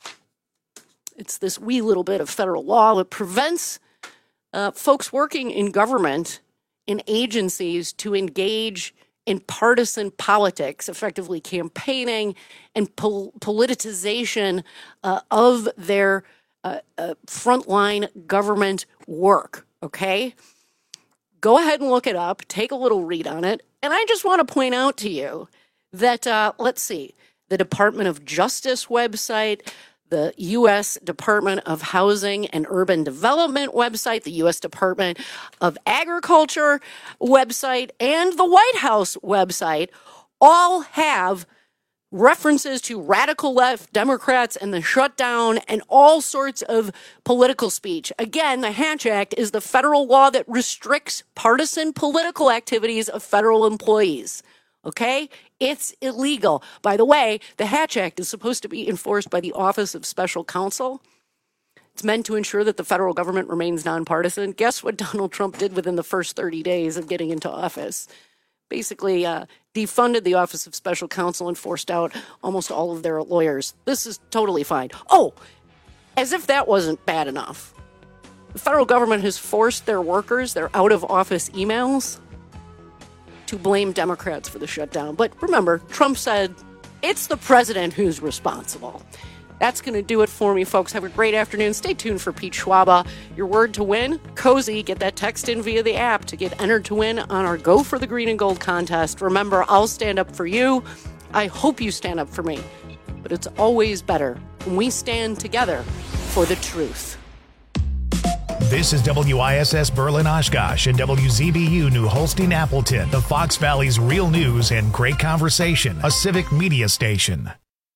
it's this wee little bit of federal law that prevents uh, folks working in government, in agencies, to engage in partisan politics, effectively campaigning and pol- politicization uh, of their uh, uh, frontline government work, okay? Go ahead and look it up, take a little read on it, and I just want to point out to you that, uh, let's see, the Department of Justice website, the U S Department of Housing and Urban Development website, the U S Department of Agriculture website, and the White House website all have references to radical left Democrats and the shutdown and all sorts of political speech. Again, the Hatch Act is the federal law that restricts partisan political activities of federal employees. Okay? It's illegal. By the way, the Hatch Act is supposed to be enforced by the Office of Special Counsel. It's meant to ensure that the federal government remains nonpartisan. Guess what Donald Trump did within the first thirty days of getting into office? basically uh, defunded the Office of Special Counsel and forced out almost all of their lawyers. This is totally fine. Oh, as if that wasn't bad enough. The federal government has forced their workers, their out-of-office emails, to blame Democrats for the shutdown. But remember, Trump said it's the president who's responsible. That's going to do it for me, folks. Have a great afternoon. Stay tuned for Pete Schwaba. Your word to win, cozy. Get that text in via the app to get entered to win on our Go for the Green and Gold contest. Remember, I'll stand up for you. I hope you stand up for me. But it's always better when we stand together for the truth. This is W I S S Berlin Oshkosh and W Z B U New Holstein Appleton, the Fox Valley's real news and great conversation, a civic media station.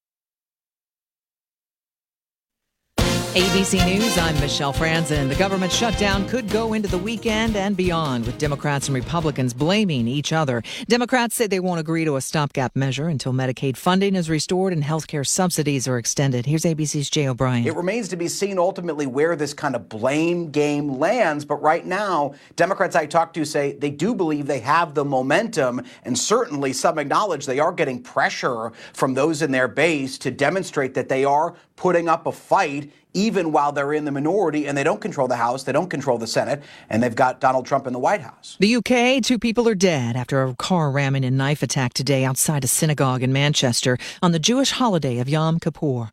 A B C News, I'm Michelle Franzen. The government shutdown could go into the weekend and beyond, with Democrats and Republicans blaming each other. Democrats say they won't agree to a stopgap measure until Medicaid funding is restored and health care subsidies are extended. Here's A B C's Jay O'Brien. It remains to be seen ultimately where this kind of blame game lands. But right now, Democrats I talked to say they do believe they have the momentum, and certainly some acknowledge they are getting pressure from those in their base to demonstrate that they are putting up a fight even while they're in the minority and they don't control the House, they don't control the Senate, and they've got Donald Trump in the White House. The U K, two people are dead after a car ramming and knife attack today outside a synagogue in Manchester on the Jewish holiday of Yom Kippur.